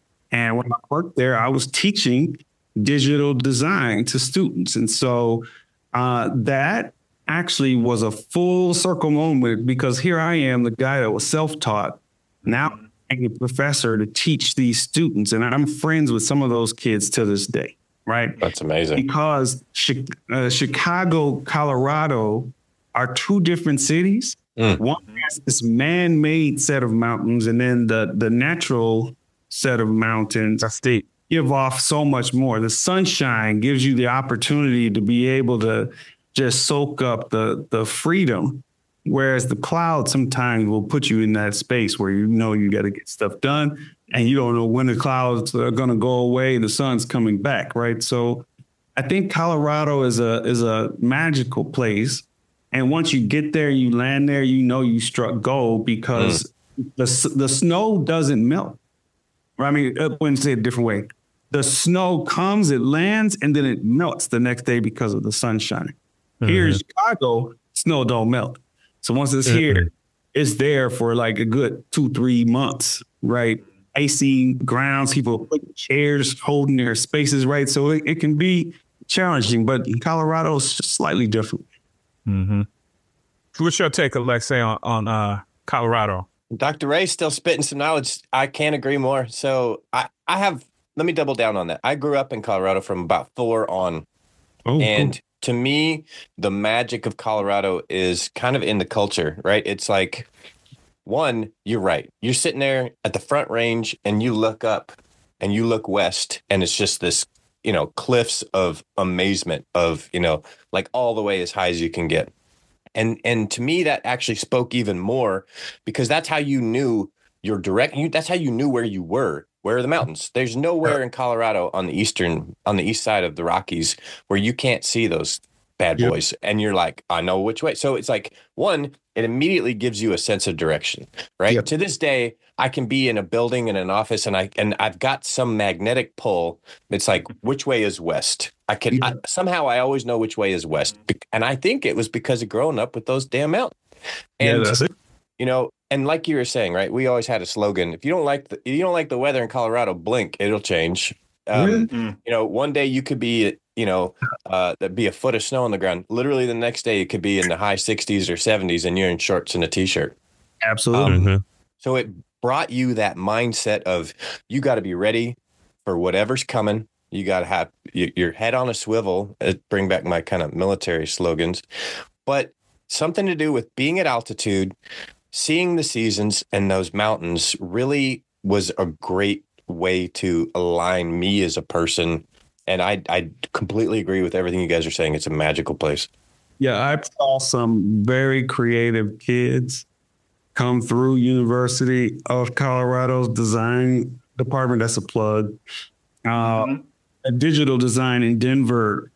And when I worked there, I was teaching digital design to students. And so uh, that actually was a full circle moment, because here I am, the guy that was self-taught, now I'm a professor to teach these students. And I'm friends with some of those kids to this day, right? That's amazing. Because uh, Chicago, Colorado are two different cities. Mm. One has this man-made set of mountains, and then the, the natural set of mountains That's deep. give off so much more. The sunshine gives you the opportunity to be able to just soak up the the freedom, whereas the clouds sometimes will put you in that space where you know you got to get stuff done, and you don't know when the clouds are going to go away and the sun's coming back, right? So I think Colorado is a is a magical place, and once you get there, you land there, you know you struck gold, because mm. the the snow doesn't melt. I mean, I wouldn't say it a different way. The snow comes, it lands, and then it melts the next day because of the sun shining. Mm-hmm. Here in Chicago, snow don't melt. So once it's mm-hmm. here, it's there for like a good two, three months, right? Icy grounds, people put chairs holding their spaces, right? So it, it can be challenging, but in Colorado, it's just slightly different. Mm-hmm. What's your take, Alexei, on, on uh, Colorado? Doctor Ray's still spitting some knowledge. I can't agree more. So I, I have, let me double down on that. I grew up in Colorado from about four on. Oh, and cool. To me, the magic of Colorado is kind of in the culture, right? It's like, one, you're right. You're sitting there at the front range and you look up and you look west and it's just this, you know, cliffs of amazement of, you know, like all the way as high as you can get. And and to me, that actually spoke even more because that's how you knew your direct, you, that's how you knew where you were. Where are the mountains? There's nowhere in Colorado on the eastern, on the east side of the Rockies where you can't see those bad Yep. boys. And you're like, I know which way. So it's like, one, it immediately gives you a sense of direction, right? Yep. To this day, I can be in a building in an office and I and I've got some magnetic pull. It's like, which way is west? I can Yeah. I, somehow I always know which way is west. And I think it was because of growing up with those damn mountains. And yeah, that's it. you know, and like you were saying, right? We always had a slogan: if you don't like the, if you don't like the weather in Colorado, blink, it'll change. Um, Really? You know, one day you could be, you know, uh, there'd be a foot of snow on the ground. Literally, the next day it could be in the high sixties or seventies, and you're in shorts and a t-shirt. Absolutely. Um, Mhm. So it brought you that mindset of you got to be ready for whatever's coming. You got to have y- your head on a swivel. uh, Bring back my kind of military slogans, but something to do with being at altitude, seeing the seasons and those mountains really was a great way to align me as a person. And I, I completely agree with everything you guys are saying. It's a magical place. Yeah, I saw some very creative kids come through University of Colorado's design department. That's a plug. Uh, Digital design in Denver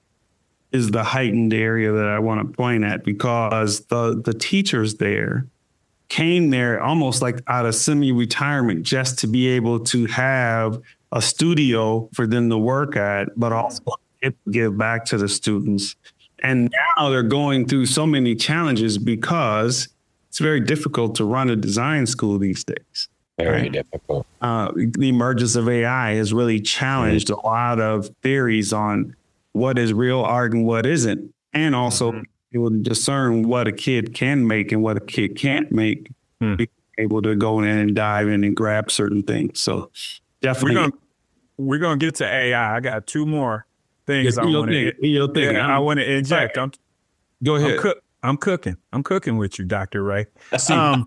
is the heightened area that I want to point at because the the teachers there came there almost like out of semi-retirement just to be able to have a studio for them to work at, but also give back to the students. And now they're going through so many challenges because it's very difficult to run a design school these days. Very Right. difficult. Uh, the emergence of A I has really challenged a lot of theories on what is real art and what isn't, and also Mhm. able to discern what a kid can make and what a kid can't make. Hmm. Be able to go in and dive in and grab certain things. So We're definitely, gonna we're gonna get to A I. I got two more things Yeah, I your want thing, to. your thing. Yeah, I'm- I want to inject. I'm go I'm, ahead. cook, I'm cooking. I'm cooking with you, Doctor Ray. Um,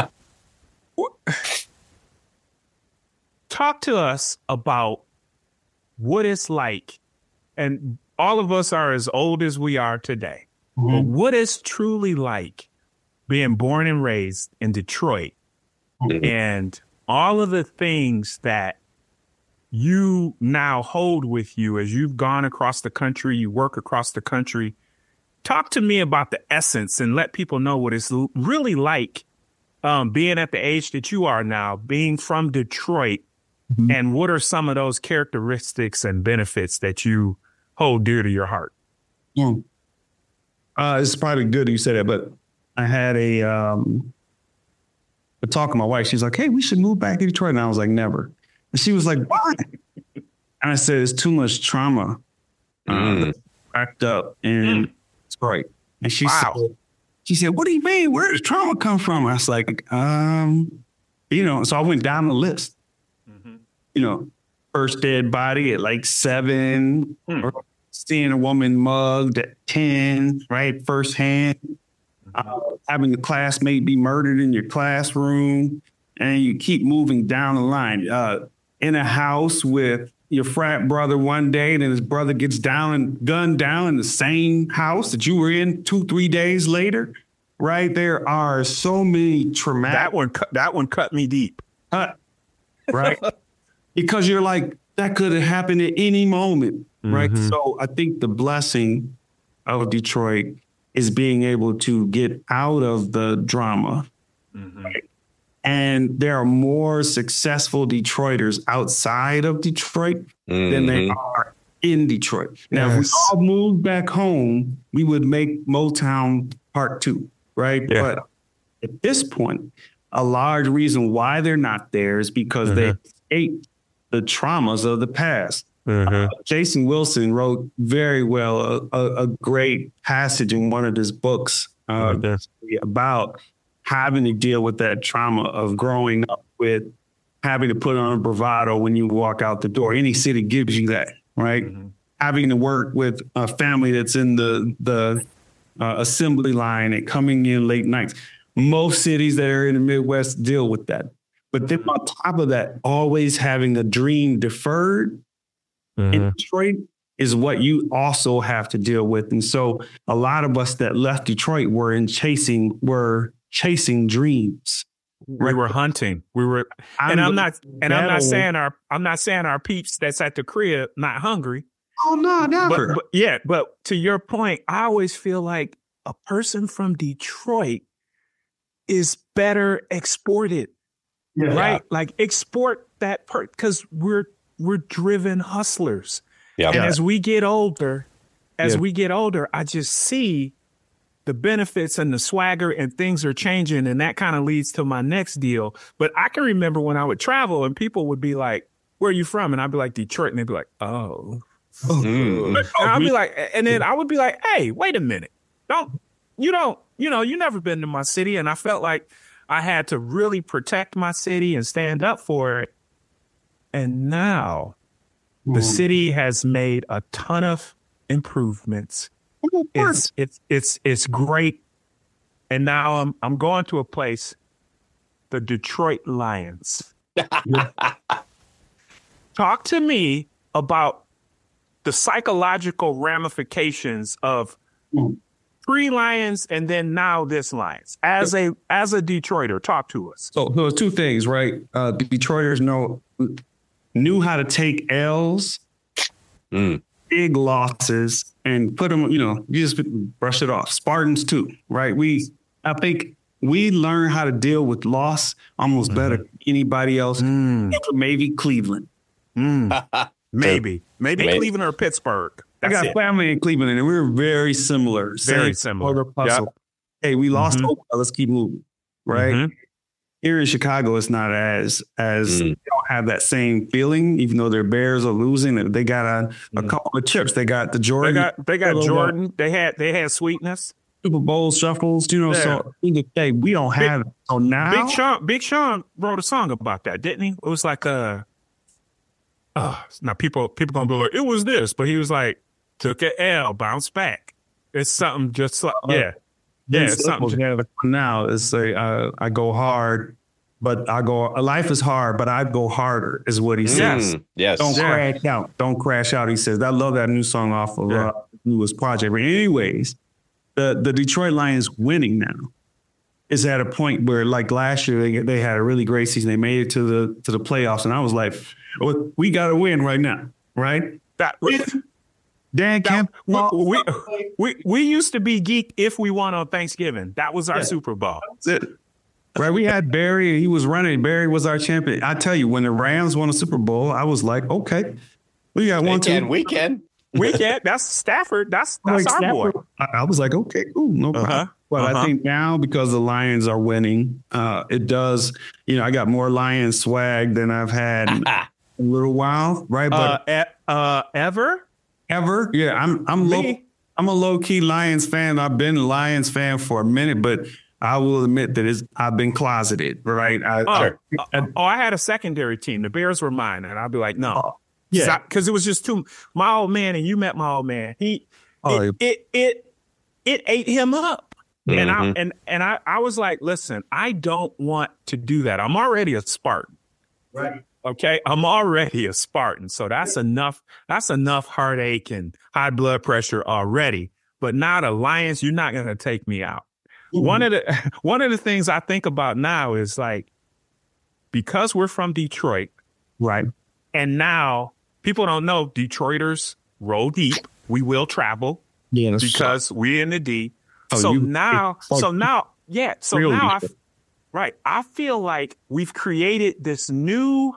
wh- talk to us about what it's like, and all of us are as old as we are today. But Mhm. what it's truly like being born and raised in Detroit, Mhm. and all of the things that you now hold with you as you've gone across the country, you work across the country. Talk to me about the essence and let people know what it's l- really like um, being at the age that you are now, being from Detroit, Mhm. and what are some of those characteristics and benefits that you hold dear to your heart? Mm. Uh, it's probably good you said that, but I had a um, a talk with my wife. She's like, "Hey, we should move back to Detroit," and I was like, "Never." And she was like, "Why?" And I said, "It's too much trauma uh, Mm. backed up in Detroit." And she Wow. said, "She said, what do you mean? Where does trauma come from?" I was like, um, you know. So I went down the list. You know, first dead body at like seven, Mm. or seeing a woman mugged at ten, right? Firsthand, uh, having a classmate be murdered in your classroom, and you keep moving down the line. Uh, in a house with your frat brother one day, and then his brother gets down and gunned down in the same house that you were in two, three days later, right? There are so many traumatic. That one, cut, that one cut me deep. cut, right? Because you're like, that could have happened at any moment, right? Mhm. So I think the blessing of Detroit is being able to get out of the drama. And there are more successful Detroiters outside of Detroit than they Mhm. are in Detroit. Now, if we Yes. all moved back home, we would make Motown part two, right? Yeah. But at this point, a large reason why they're not there is because they escaped the traumas of the past. Uh, Jason Wilson wrote very well a, a, a great passage in one of his books uh, about having to deal with that trauma of growing up with having to put on a bravado when you walk out the door. Any city gives you that, right? Having to work with a family that's in the the uh, assembly line and coming in late nights. Most cities that are in the Midwest deal with that. But then on top of that, always having the dream deferred mm-hmm. in Detroit is what you also have to deal with. And so a lot of us that left Detroit were in chasing, were chasing dreams. We were hunting. We were, I'm and I'm not, and I'm not saying our, I'm not saying our peeps that's at the crib not hungry. Oh no, never. But, but yeah, but to your point, I always feel like a person from Detroit is better exported, yeah. right? Like export that part because we're we're driven hustlers. Yeah. And yeah. as we get older, as yeah. we get older, I just see the benefits and the swagger and things are changing. And that kind of leads to my next deal. But I can remember when I would travel and people would be like, where are you from? And I'd be like, Detroit. And they'd be like, oh. Mm. And I'd be like, and then I would be like, hey, wait a minute. Don't, you don't, you know, you never been to my city. And I felt like I had to really protect my city and stand up for it. And now the city has made a ton of improvements. It's it's it's it's great. And now I'm I'm going to a place, the Detroit Lions. Talk to me about the psychological ramifications of three Lions and then now this Lions. As a as a Detroiter, talk to us. So there was two things, right? Uh, Detroiters know knew how to take L's, mm. big losses, and put them, you know, you just brush it off. Spartans too, right? We, I think we learn how to deal with loss almost mm-hmm. better than anybody else. Mm. Maybe Cleveland. Mm. maybe. maybe. Maybe Cleveland or Pittsburgh. That's I got it. family in Cleveland, and we're very similar. Very Same similar. Yep. Hey, we lost. Mm-hmm. Oh, let's keep moving, right? Mm-hmm. Here in Chicago, it's not as as mm. they don't have that same feeling, even though their Bears are losing. They got a, a mm. couple of chips. They got the Jordan. They got they got Jordan. They had they had sweetness. Super Bowl shuffles, you know. Yeah. So hey, we don't have Big, it. So now Big Sean Big Sean wrote a song about that, didn't he? It was like a uh now people people gonna be like, it was this, but he was like, took an L, bounced back. It's something just like uh, yeah. Yeah, it's something. Yeah, now is say uh, I go hard, but I go. Life is hard, but I go harder. Is what he says. Mm, yes. Don't yeah. crash out. Don't crash out. He says. I love that new song off of yeah. uh, newest project. But anyways, the the Detroit Lions winning now is at a point where, like last year, they they had a really great season. They made it to the to the playoffs, and I was like, well, we got to win right now, right? That. Dan Camp. We, we, we we used to be geek if we won on Thanksgiving. That was our yeah. Super Bowl. That's it. Right. We had Barry. He was running. Barry was our champion. I tell you, when the Rams won a Super Bowl, I was like, okay, we got one, two. We can. We can. That's Stafford. That's that's like our Stafford. boy. I, I was like, okay, cool, no problem. Uh-huh. But uh-huh. I think now because the Lions are winning, uh, it does, you know, I got more Lions swag than I've had in a little while. Right. But uh, e- uh, ever. Ever? Yeah, I'm I'm low, I'm a low key Lions fan. I've been a Lions fan for a minute, but I will admit that it's, I've been closeted, right? I, oh, I, I, oh, I had a secondary team. The Bears were mine, and I'd be like, no, oh, yeah, because it was just too. My old man, and you met my old man. He oh, it, it it it ate him up, mm-hmm. and I and and I I was like, listen, I don't want to do that. I'm already a Spartan, right? Okay, I'm already a Spartan, so that's enough. That's enough heartache and high blood pressure already. But now the Lions, you're not going to take me out. Mm-hmm. One of the one of the things I think about now is like, because we're from Detroit, right? And now people don't know Detroiters roll deep. We will travel, yeah, because we're in the D. Oh, so you, now, oh, so now, yeah. So now, I, right? I feel like we've created this new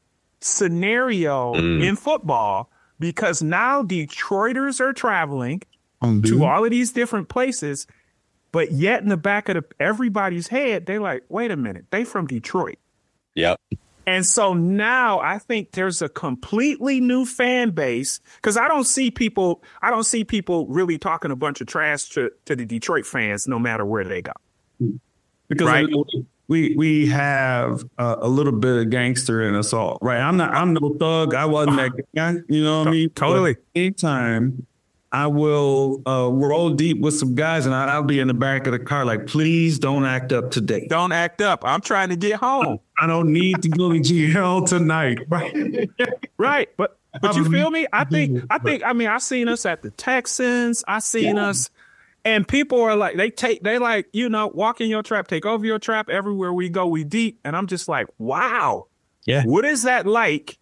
scenario mm. in football because now Detroiters are traveling um, to all of these different places, but yet in the back of the, everybody's head, they're like, wait a minute, they from Detroit. Yep. And so now I think there's a completely new fan base because I don't see people, I don't see people really talking a bunch of trash to, to the Detroit fans, no matter where they go. Because right? we we have uh, a little bit of gangster in us all, right? I'm not, I'm no thug. I wasn't that guy, you know what I mean? Totally. But anytime I will uh, roll deep with some guys and I'll be in the back of the car like, please don't act up today. Don't act up. I'm trying to get home. I don't need to go to G L tonight. Right. Right. But but you feel me? I think I think I mean I seen us at the Texans. I seen yeah. us and people are like they take they like, you know, walk in your trap, take over your trap. Everywhere we go, we deep. And I'm just like, wow. Yeah. What is that like?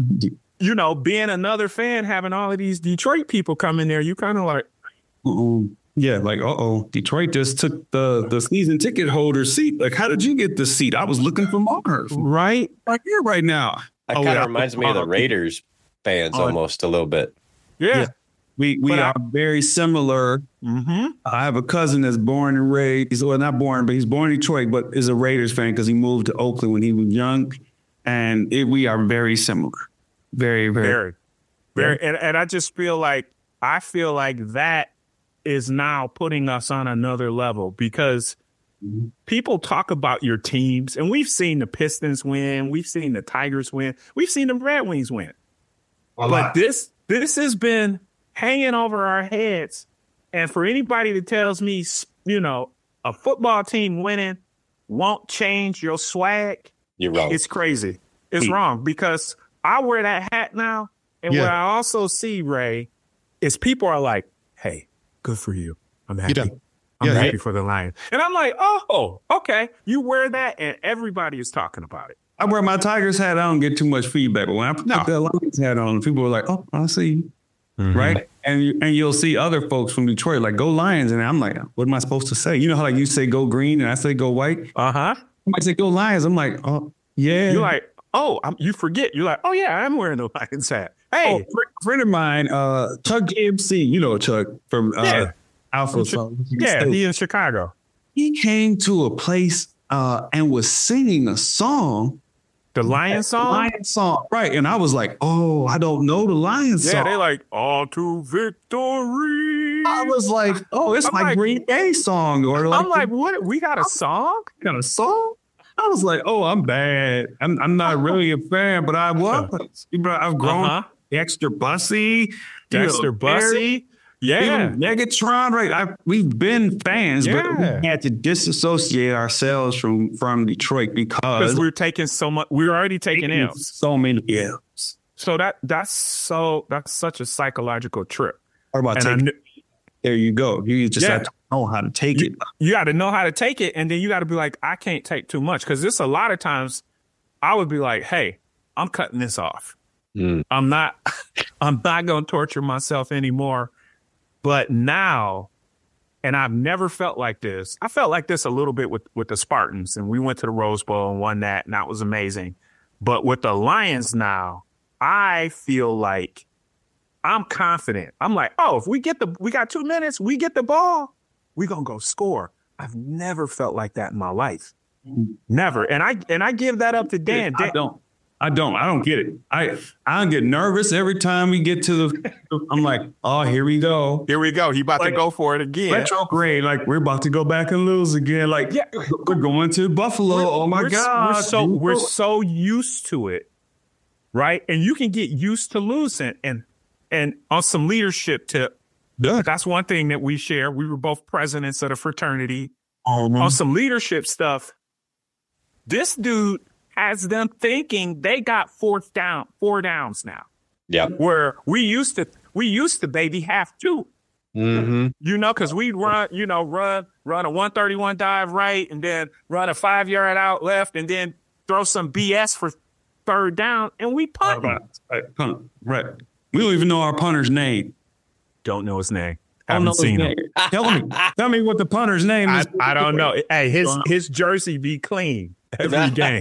You know, being another fan, having all of these Detroit people come in there, you kind of like, uh-oh. Yeah, like, uh-oh, Detroit just took the, the season ticket holder seat. Like, how did you get the seat? I was looking for Mars. Right? Right here, right now. That oh, kind of yeah. reminds me of the Raiders fans uh, almost a little bit. Yeah. yeah. We we but are I, very similar. Mm-hmm. I have a cousin that's born and raised, well, not born, but he's born in Detroit, but is a Raiders fan because he moved to Oakland when he was young. And it, we are very similar. Very, very. Very. very. Yeah. And, and I just feel like, I feel like that is now putting us on another level because mm-hmm. people talk about your teams and we've seen the Pistons win. We've seen the Tigers win. We've seen the Red Wings win. A but lot. this, this has been hanging over our heads. And for anybody that tells me, you know, a football team winning won't change your swag, you're wrong. It's crazy. It's wrong because I wear that hat now. And yeah. what I also see, Ray, is people are like, hey, good for you. I'm happy. Yeah. I'm yeah, happy right. for the Lions. And I'm like, oh, okay. You wear that and everybody is talking about it. I wear my Tigers hat. I don't get too much feedback. But when I put no. the Lions hat on, people are like, oh, I see you. Mm-hmm. Right. And you, and you'll see other folks from Detroit like, go Lions. And I'm like, what am I supposed to say? You know how like you say go green and I say go white? Uh-huh. Somebody say go Lions. I'm like, oh, yeah. You're like, oh, I'm, you forget. You're like, oh, yeah, I'm wearing the Lions hat. Hey. Oh, a friend of mine, uh, Chuck G M C, you know Chuck from uh, yeah. Alpha. From, yeah, he in Chicago. He came to a place uh, and was singing a song. The Lion song? Lion song, right. And I was like, oh, I don't know the Lion yeah, song. Yeah, they like, all to victory. I was like, oh, it's I'm my like, Green Day song. Or like, I'm like, what? We got a song? Got a song? I was like, oh, I'm bad. I'm, I'm not really a fan, but I was. I've grown. Uh-huh. Dexter Bussey. Dexter Bussey. Yeah. Megatron, right? I, we've been fans, yeah. but we had to disassociate ourselves from, from Detroit because we we're taking so much. We were already taking L's. So many L's. So that that's so that's such a psychological trip. What about taking kn- There you go. You just yeah. have to know how to take you, it. You got to know how to take it. And then you got to be like, I can't take too much. Because there's a lot of times I would be like, hey, I'm cutting this off. Mm. I'm not I'm not going to torture myself anymore. But now, and I've never felt like this. I felt like this a little bit with, with the Spartans. And we went to the Rose Bowl and won that. And that was amazing. But with the Lions now, I feel like I'm confident. I'm like, oh, if we get the, we got two minutes, we get the ball, we gonna go score. I've never felt like that in my life. Never. And I, and I give that up to Dan. I Dan, don't, I don't, I don't get it. I, I get nervous every time we get to the, I'm like, oh, here we go. Here we go. He about like, to go for it again. Retrograde. Like we're about to go back and lose again. Like yeah. we're going to Buffalo. We're, oh my we're, God. We're so, we're so used to it. Right. And you can get used to losing and, And on some leadership tip, yeah. that's one thing that we share. We were both presidents of the fraternity. Mm-hmm. On some leadership stuff, this dude has them thinking they got fourth down, four downs now. Yeah. Where we used to, we used to baby have two. Mm-hmm. You know, because we'd run, you know, run, run a one thirty-one dive right, and then run a five yard out left, and then throw some B S for third down, and we punt. Right. Right. We don't even know our punter's name. Don't know his name. Haven't seen him. Tell me. Tell me what the punter's name is. I, I don't know. Hey, his his jersey be clean every game.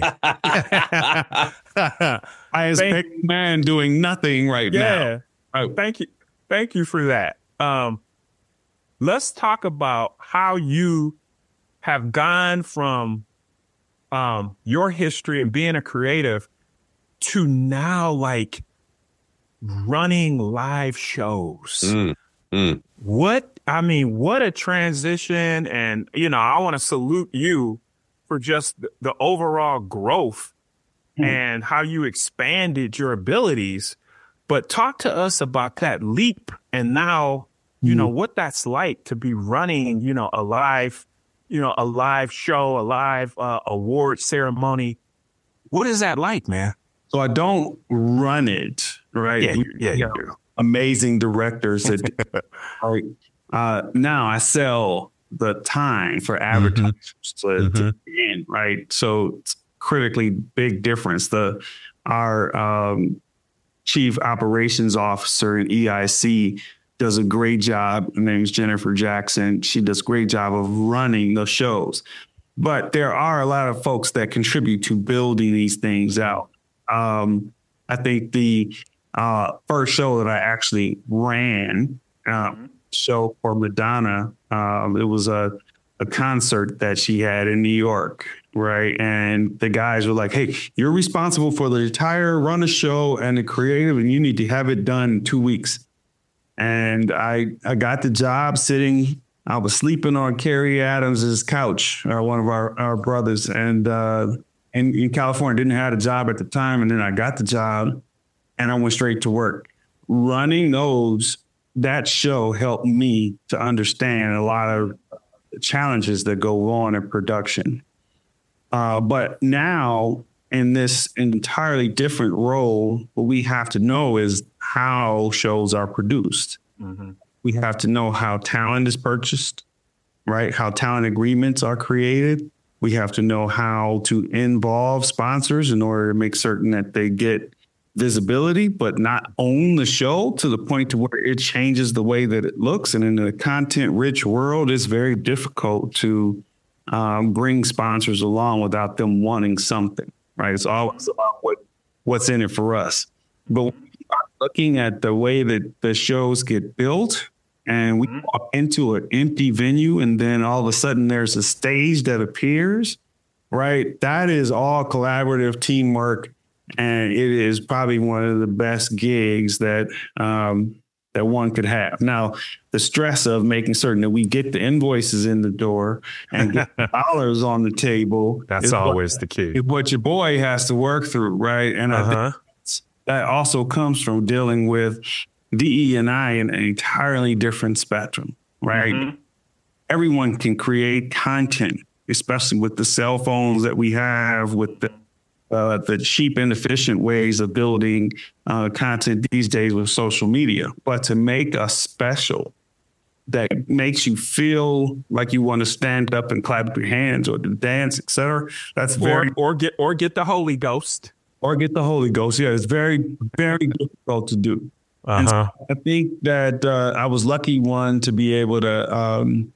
I expect man doing nothing right yeah. now. Oh. Thank you. Thank you for that. Um, let's talk about how you have gone from um, your history and being a creative to now like running live shows. Mm, mm. What, I mean, what a transition. And, you know, I want to salute you for just the, the overall growth mm. and how you expanded your abilities. But talk to us about that leap and now, you mm. know, what that's like to be running, you know, a live, you know, a live show, a live uh, award ceremony. What is that like, man? So I don't run it, right? Yeah, yeah, yeah. Amazing directors that are, uh, now I sell the time for advertisers mm-hmm. to, to mm-hmm. end, right? So it's critically big difference. The our um, chief operations officer in E I C does a great job. Her name is Jennifer Jackson. She does a great job of running the shows. But there are a lot of folks that contribute to building these things out. Um, I think the uh, first show that I actually ran, uh, mm-hmm. show for Madonna, um, it was a, a concert that she had in New York, right? And the guys were like, hey, you're responsible for the entire run of show and the creative, and you need to have it done in two weeks. And I I got the job sitting, I was sleeping on Kerry Adams's couch, or one of our, our brothers, and uh, in, in California, didn't have a job at the time. And then I got the job and I went straight to work. Running those, that show helped me to understand a lot of the challenges that go on in production. Uh, but now in this entirely different role, what we have to know is how shows are produced. Mm-hmm. We have to know how talent is purchased, right? How talent agreements are created. We have to know how to involve sponsors in order to make certain that they get visibility, but not own the show to the point to where it changes the way that it looks. And in a content-rich world, it's very difficult to um, bring sponsors along without them wanting something, right? It's always about what what's in it for us. But when we are looking at the way that the shows get built, and we walk into an empty venue, and then all of a sudden there's a stage that appears, right? That is all collaborative teamwork. And it is probably one of the best gigs that um, that one could have. Now, the stress of making certain that we get the invoices in the door and get dollars on the table. That's always what, the key. Is what your boy has to work through, right? And uh-huh. I think that also comes from dealing with D E and I in an entirely different spectrum, right? Mm-hmm. Everyone can create content, especially with the cell phones that we have, with the Uh, the cheap and efficient ways of building uh, content these days with social media. But to make a special that makes you feel like you want to stand up and clap your hands or to dance, et cetera, that's very... Or, or, get, or get the Holy Ghost. Or get the Holy Ghost. Yeah, it's very, very difficult to do. Uh-huh. And so I think that uh, I was lucky, one, to be able to um,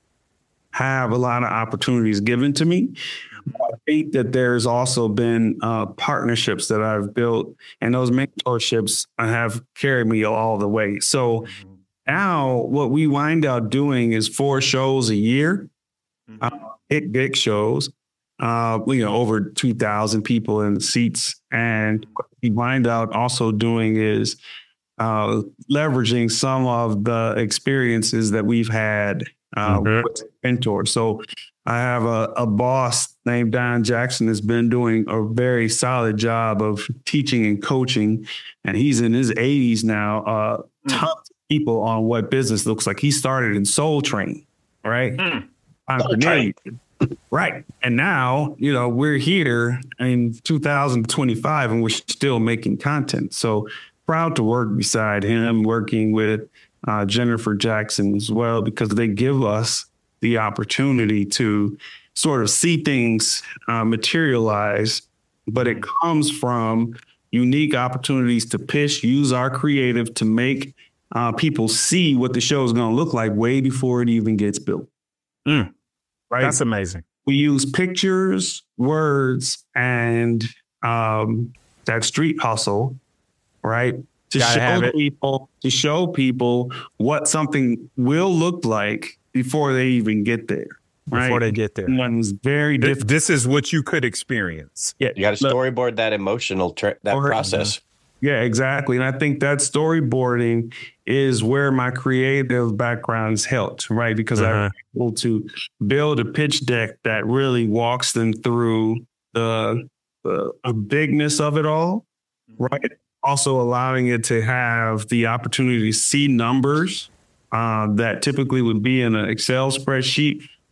have a lot of opportunities given to me. I think that there's also been uh, partnerships that I've built, and those mentorships have carried me all the way. So mm-hmm. now what we wind up doing is four shows a year, mm-hmm. uh, hit big shows, uh, you know, over two thousand people in the seats. And what we wind up also doing is uh, leveraging some of the experiences that we've had uh, mm-hmm. with mentors. So I have a, a boss named Don Jackson that's been doing a very solid job of teaching and coaching. And he's in his eighties now. Uh, mm. Tons of people on what business looks like. He started in Soul Train, right? Mm. Soul Train. Right. And now, you know, we're here in two thousand twenty-five and we're still making content. So proud to work beside him, working with uh, Jennifer Jackson as well, because they give us the opportunity to sort of see things uh, materialize, but it comes from unique opportunities to pitch, use our creative to make uh, people see what the show is going to look like way before it even gets built. Mm. Right? That's amazing. We use pictures, words, and um, that street hustle, right? To show people, to show people what something will look like before they even get there. Right? Before they get there. One was very Th- difficult. This is what you could experience. Yeah. You got to storyboard that emotional, tra- that or, process. Yeah, exactly. And I think that storyboarding is where my creative background has helped, right? Because uh-huh. I'm able to build a pitch deck that really walks them through the, the, the bigness of it all, right? Also allowing it to have the opportunity to see numbers uh, that typically would be in an Excel spreadsheet,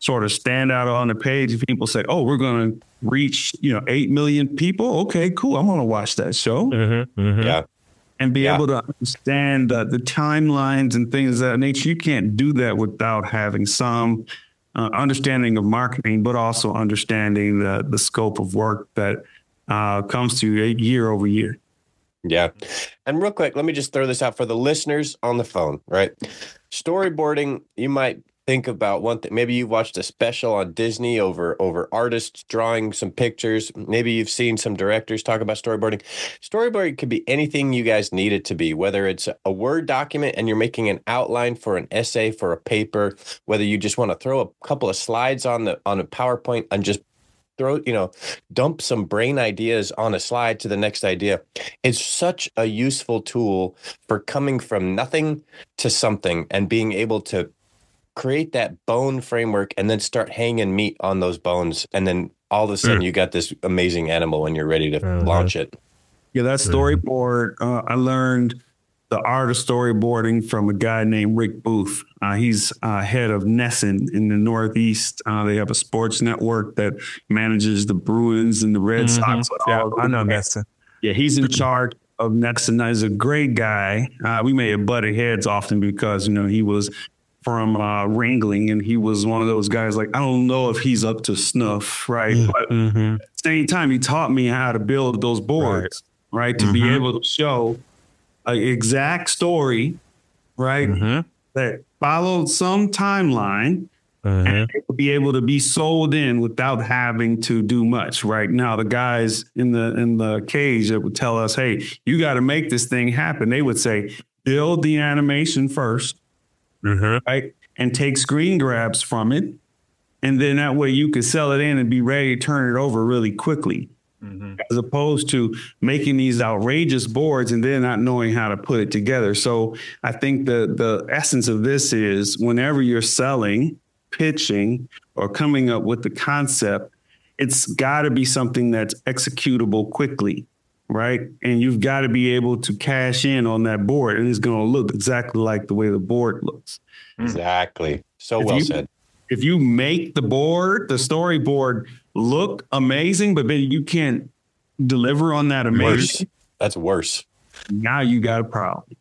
sort of stand out on the page. If people say, oh, we're going to reach, you know, eight million people. Okay, cool. I'm going to watch that show. Mm-hmm, mm-hmm. Yeah. And be yeah. able to understand uh, the timelines and things of that nature. You can't do that without having some uh, understanding of marketing, but also understanding the, the scope of work that uh, comes to you year over year. Yeah. And real quick, let me just throw this out for the listeners on the phone, right? Storyboarding, you might think about one thing. Maybe you've watched a special on Disney over over artists drawing some pictures. Maybe you've seen some directors talk about storyboarding. Storyboarding could be anything you guys need it to be, whether it's a Word document and you're making an outline for an essay for a paper, whether you just want to throw a couple of slides on the on a PowerPoint and just throw, you know, dump some brain ideas on a slide to the next idea. It's such a useful tool for coming from nothing to something and being able to create that bone framework and then start hanging meat on those bones. And then all of a sudden you got this amazing animal when you're ready to mm-hmm. launch it. Yeah, that storyboard, uh, I learned the art of storyboarding from a guy named Rick Booth. Uh, he's uh, head of NESN in the Northeast. Uh, they have a sports network that manages the Bruins and the Red mm-hmm. Sox. Yeah, I know NESN. Yeah, he's in charge of NESN. He's a great guy. Uh, we may have butted heads often because, you know, he was from uh, wrangling, and he was one of those guys like, I don't know if he's up to snuff, right? Mm-hmm. But at the same time, he taught me how to build those boards, right? right? To mm-hmm. be able to show an exact story, right? Mm-hmm. That followed some timeline mm-hmm. and be able to be sold in without having to do much, right? Now, the guys in the in the cage that would tell us, hey, you got to make this thing happen. They would say, build the animation first. Mm-hmm. Right. And take screen grabs from it. And then that way you could sell it in and be ready to turn it over really quickly. Mm-hmm. As opposed to making these outrageous boards and then not knowing how to put it together. So I think the the essence of this is whenever you're selling, pitching, or coming up with the concept, it's got to be something that's executable quickly. Right. And you've got to be able to cash in on that board. And it's going to look exactly like the way the board looks. Exactly. So if well you, said. If you make the board, the storyboard look amazing, but then you can't deliver on that amazing. Worse. That's worse. Now you got a problem.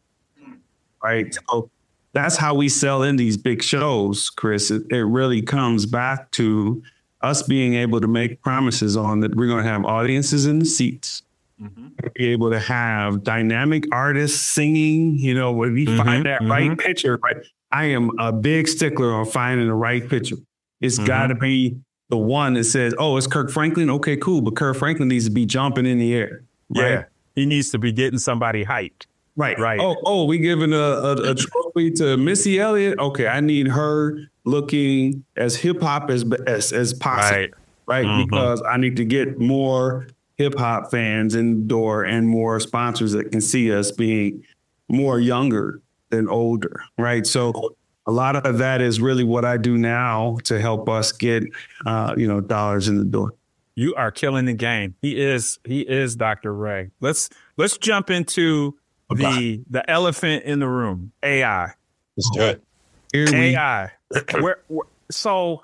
Right. So that's how we sell in these big shows, Chris. It, it really comes back to us being able to make promises on that we're going to have audiences in the seats. Mm-hmm. Be able to have dynamic artists singing, you know, when we mm-hmm, find that mm-hmm. right picture, right? I am a big stickler on finding the right picture. It's mm-hmm. got to be the one that says, oh, it's Kirk Franklin. Okay, cool. But Kirk Franklin needs to be jumping in the air. Right? Yeah. He needs to be getting somebody hyped. Right. Right. Oh, oh, we giving a, a, a trophy to Missy Elliott. Okay. I need her looking as hip hop as, as, as possible. Right. Right. Mm-hmm. Because I need to get more hip hop fans in the door and more sponsors that can see us being more younger than older. Right. So a lot of that is really what I do now to help us get, uh, you know, dollars in the door. You are killing the game. He is. He is Doctor Ray. Let's let's jump into the the elephant in the room. A I. Let's do it. Here A I. where, where, so.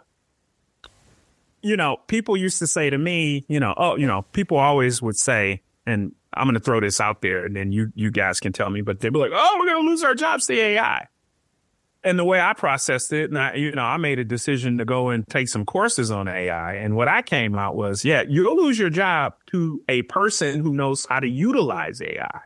You know, people used to say to me, you know, oh, you know, people always would say, and I'm going to throw this out there and then you you guys can tell me, but they'd be like, oh, we're going to lose our jobs to A I. And the way I processed it, and I, you know, I made a decision to go and take some courses on A I. And what I came out was, yeah, you'll lose your job to a person who knows how to utilize A I.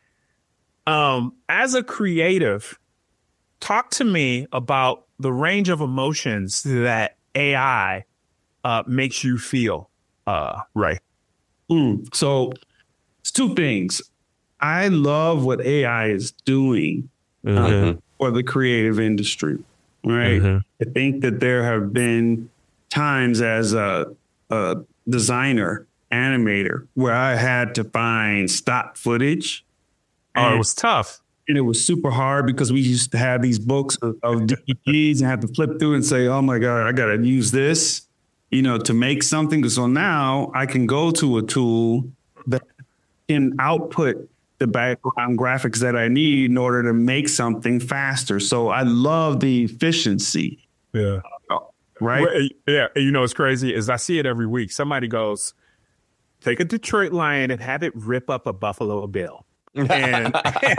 Um, as a creative, talk to me about the range of emotions that A I Uh, makes you feel, uh, right? Mm, so it's two things. I love what A I is doing mm-hmm. uh, for the creative industry, right? Mm-hmm. I think that there have been times as a, a designer, animator, where I had to find stock footage. Oh, it was tough. And it was super hard because we used to have these books of, of D V Ds and have to flip through and say, oh my God, I got to use this. You know, to make something. So now I can go to a tool that can output the background graphics that I need in order to make something faster. So I love the efficiency. Yeah. Uh, right? Well, yeah, you know what's crazy is I see it every week. Somebody goes, take a Detroit Lion and have it rip up a Buffalo Bill. And,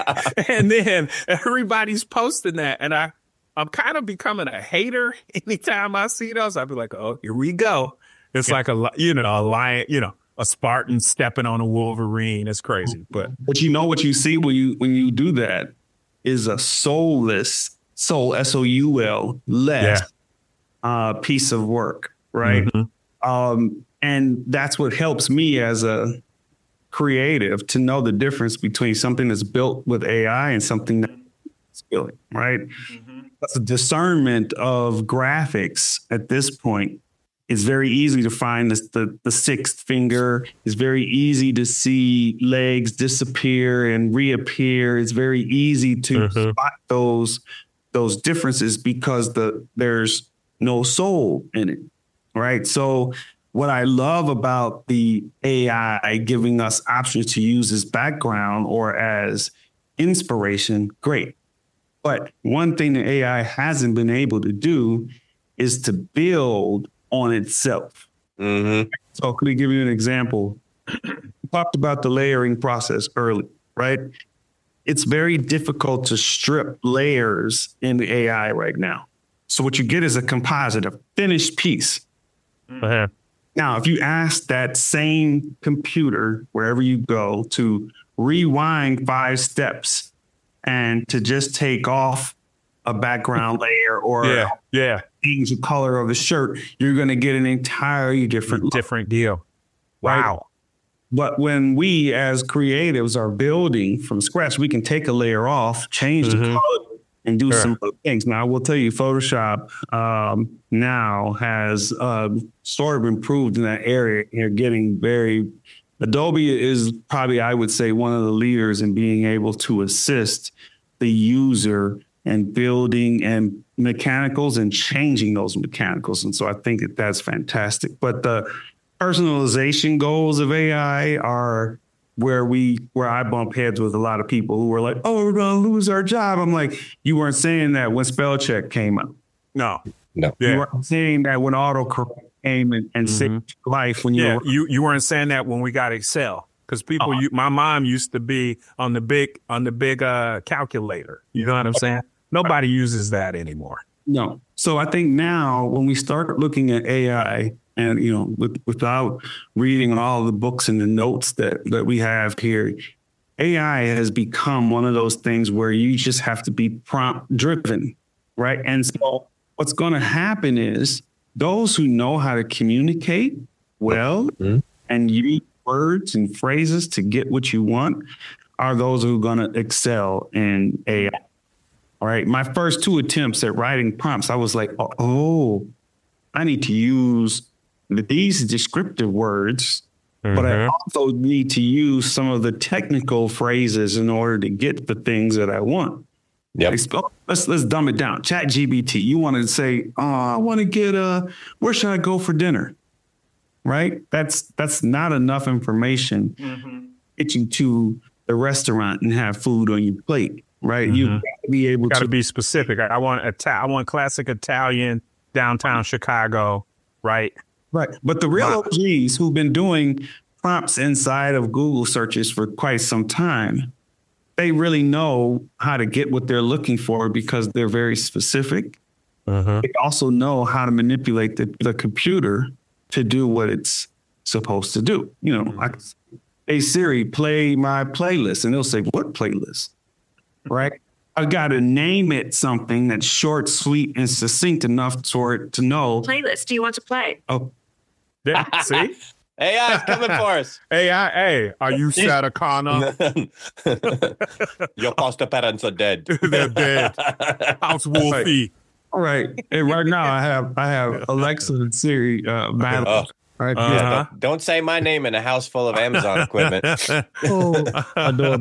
and then everybody's posting that. And I, I'm kind of becoming a hater anytime I see those. I'll be like, oh, here we go. It's yeah. like a, you know, a lion, you know, a Spartan stepping on a Wolverine. It's crazy. But but you know what you see when you when you do that is a soulless, soul, S O U L, less yeah. uh, piece of work, right? Mm-hmm. Um, and that's what helps me as a creative to know the difference between something that's built with A I and something that's built, right? Mm-hmm. That's a discernment of graphics at this point. It's very easy to find this, the, the sixth finger. It's very easy to see legs disappear and reappear. It's very easy to mm-hmm. spot those those differences because the there's no soul in it, right? So what I love about the A I giving us options to use as background or as inspiration, great. But one thing the A I hasn't been able to do is to build on itself. Mm-hmm. So let me give you an example. We talked about the layering process early, right? It's very difficult to strip layers in the A I right now. So what you get is a composite, a finished piece. Uh-huh. Now, if you ask that same computer, wherever you go, to rewind five steps and to just take off a background layer or yeah, yeah. change the color of the shirt, you're going to get an entirely different different deal. Wow. Right? But when we as creatives are building from scratch, we can take a layer off, change mm-hmm. the color, and do sure. some things. Now, I will tell you, Photoshop um, now has uh, sort of improved in that area. You're getting very, Adobe is probably, I would say, one of the leaders in being able to assist the user and building and mechanicals and changing those mechanicals. And so I think that that's fantastic. But the personalization goals of A I are where we, where I bump heads with a lot of people who were like, oh, we're going to lose our job. I'm like, you weren't saying that when spell check came out. No, no. You yeah. weren't saying that when autocorrect came and, and mm-hmm. saved your life when you yeah, were. You, you weren't saying that when we got Excel. Because people, uh-huh. you, my mom used to be on the big, on the big uh, calculator. You know what I'm saying? Nobody uses that anymore. No. So I think now when we start looking at A I and, you know, with, without reading all the books and the notes that, that we have here, A I has become one of those things where you just have to be prompt driven, right? And so what's going to happen is those who know how to communicate well mm-hmm. and use words and phrases to get what you want are those who are going to excel in A I. All right. My first two attempts at writing prompts, I was like, oh, I need to use these descriptive words, mm-hmm. but I also need to use some of the technical phrases in order to get the things that I want. Yep. Like, let's let's dumb it down. Chat G P T. You want to say, oh, I want to get a, where should I go for dinner? Right. That's that's not enough information. Mm-hmm. Get you to the restaurant and have food on your plate. Right. Mm-hmm. You got to be able got to be specific. I want Ita- I want classic Italian downtown Chicago. Right. Right. But the real O Gs who've been doing prompts inside of Google searches for quite some time, they really know how to get what they're looking for because they're very specific. Uh-huh. They also know how to manipulate the, the computer to do what it's supposed to do. You know, mm-hmm. I can say, hey, Siri, play my playlist. And they'll say, what playlist? Right. I got to name it something that's short, sweet, and succinct enough for it to know. Playlist do you want to play? Oh, yeah, see? A I is coming for us. A I, hey, are you Satakana? Your foster parents are dead. They're dead. House Wolfie. All right. And right now I have I have Alexa and Siri uh, battle. Oh. Right. Uh-huh. Yeah, don't, don't say my name in a house full of Amazon equipment. Oh, I do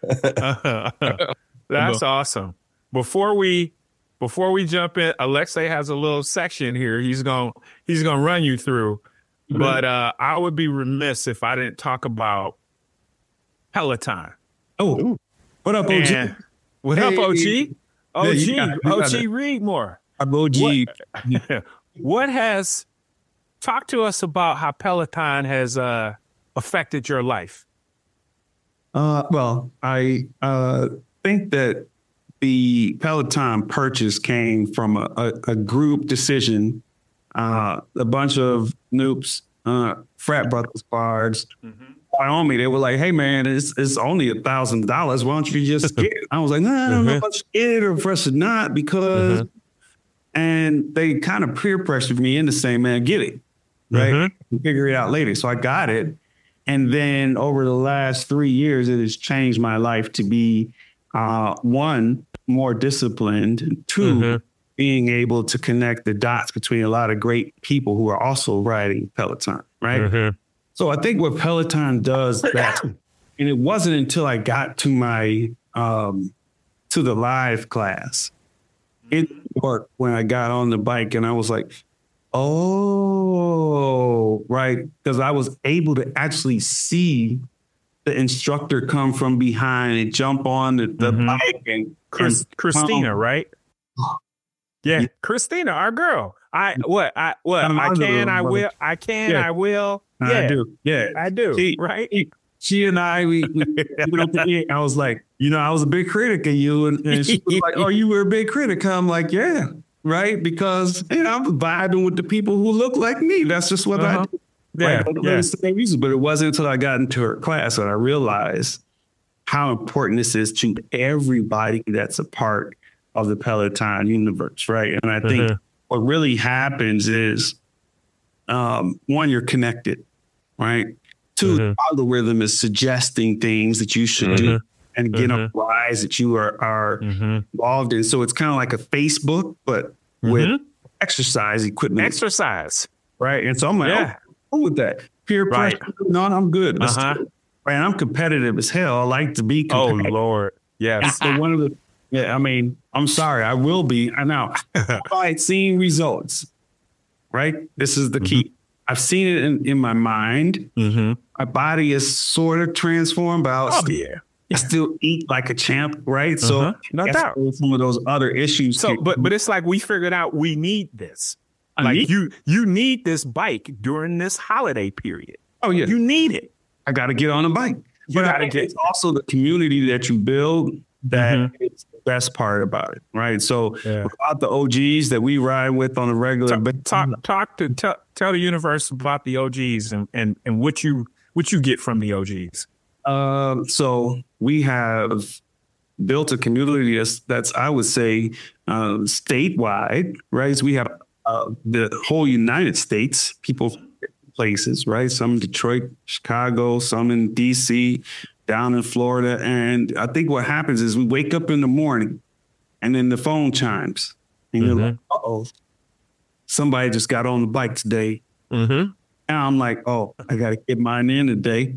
that. That's awesome. Before we before we jump in, Alexei has a little section here. He's going he's going to run you through. Mm-hmm. But uh, I would be remiss if I didn't talk about Peloton. Oh, what up, O G? And what hey. up, O G? O G, yeah, O G, read more. I'm O G. What, what has talk to us about how Peloton has uh, affected your life? Uh, well, I uh, think that the Peloton purchase came from a, a, a group decision. Uh, a bunch of noobs, uh, frat brothers, bards, mm-hmm. on me. They were like, "Hey, man, it's it's only a thousand dollars. Why don't you just get it?" I was like, "No, nah, I don't know if I should get it or if I should not," because, mm-hmm. and they kind of peer pressured me into saying, "Man, get it, right? Mm-hmm. Figure it out later." So I got it, and then over the last three years, it has changed my life to be uh, one, more disciplined, and two. Mm-hmm. being able to connect the dots between a lot of great people who are also riding Peloton, right? Mm-hmm. So I think what Peloton does that, and it wasn't until I got to my, um, to the live class in New York when I got on the bike and I was like, oh, right. Because I was able to actually see the instructor come from behind and jump on the, the mm-hmm. bike. And, Chris, and Christina, right? Yeah, Christina, our girl. I what I what I can, I will, I can, I will. Yeah, I do. Yeah, I do. She, right? She, she and I, we, we, we don't think, I was like, you know, I was a big critic of you, and, and she was like, "Oh, you were a big critic." I'm like, "Yeah, right," because you know I'm vibing with the people who look like me. That's just what uh-huh. I do. Yeah, right? yeah. The same reason, but it wasn't until I got into her class that I realized how important this is to everybody that's a part of the Peloton universe, right? And I think mm-hmm. what really happens is, um, one, you're connected, right? Two, mm-hmm. the algorithm is suggesting things that you should mm-hmm. do and get mm-hmm. on rides that you are, are mm-hmm. involved in. So it's kind of like a Facebook, but mm-hmm. with exercise equipment. Exercise. Right? And so I'm like, yeah. oh, with that. Peer right. pressure. No, I'm good. Let's uh-huh. do it. Right? And I'm competitive as hell. I like to be competitive. Oh, Lord. Yes. So one of the Yeah, I mean, I'm sorry. I will be. I know. I've seen results, right? This is the key. Mm-hmm. I've seen it in, in my mind. Mm-hmm. My body is sort of transformed, but I'll oh, still, yeah. I still eat like a champ, right? Uh-huh. So no doubt. Some of those other issues. So, here. but but it's like we figured out we need this. I like need- you, you need this bike during this holiday period. Oh yeah, you need it. I got to get on a bike. You but got to I, get. It's also the community that you build that. Mm-hmm. It's, best part about it, right? So yeah. about the O Gs that we ride with on a regular basis. Talk, talk to tell, tell the universe about the O Gs and, and, and what you what you get from the O Gs. Um, so we have built a community that's, that's I would say, uh, statewide, right? So we have uh, the whole United States, people from places, right? Some in Detroit, Chicago, some in D C, down in Florida. And I think what happens is we wake up in the morning and then the phone chimes and mm-hmm. you're like, uh-oh, somebody just got on the bike today. Mm-hmm. And I'm like, oh, I got to get mine in today.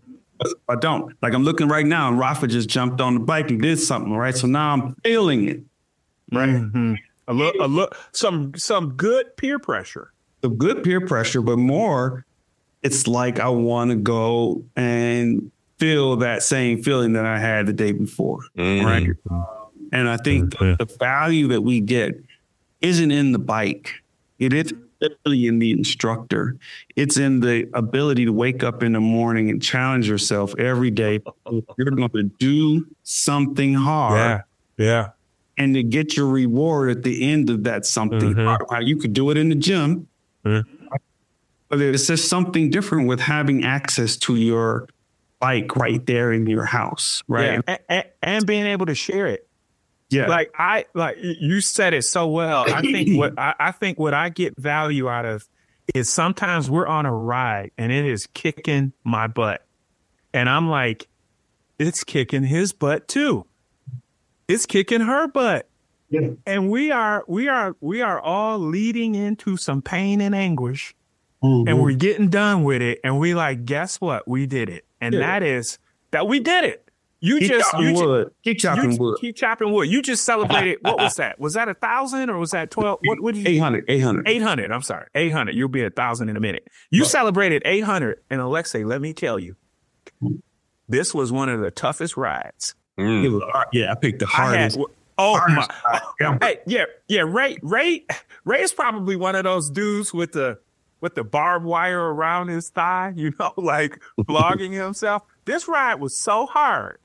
I don't. Like I'm looking right now and Rafa just jumped on the bike and did something, right? So now I'm feeling it, right? Mm-hmm. A look, a look, some, some good peer pressure. Some good peer pressure, but more, it's like I want to go and feel that same feeling that I had the day before, mm-hmm. right? And I think mm-hmm. the, the value that we get isn't in the bike. It is literally in the instructor. It's in the ability to wake up in the morning and challenge yourself every day. You're going to do something hard. Yeah, yeah. And to get your reward at the end of that something hard. You could do it in the gym, mm-hmm. but it's just something different with having access to your bike right there in your house, right? Yeah. And, and being able to share it. Yeah. Like I like you said it so well. I think what I, I think what I get value out of is sometimes we're on a ride and it is kicking my butt. And I'm like, it's kicking his butt too. It's kicking her butt. Yeah. And we are we are we are all leading into some pain and anguish. Mm-hmm. And we're getting done with it. And we like, guess what? We did it. And yeah. that is that we did it. You keep just chopping you wood. Ju- keep chopping you wood. Keep chopping wood. You just celebrated. What was that? Was that a thousand or was that twelve? What? What did you? Eight hundred. Eight hundred. Eight hundred. I'm sorry. Eight hundred. You'll be a thousand in a minute. You right. celebrated eight hundred, and Alexei, let me tell you, this was one of the toughest rides. Mm. It was, yeah, I picked the hardest. I had, Oh my! Yeah. Hey, yeah, yeah. Ray, Ray, Ray is probably one of those dudes with the with the barbed wire around his thigh. You know, like flogging himself. This ride was so hard.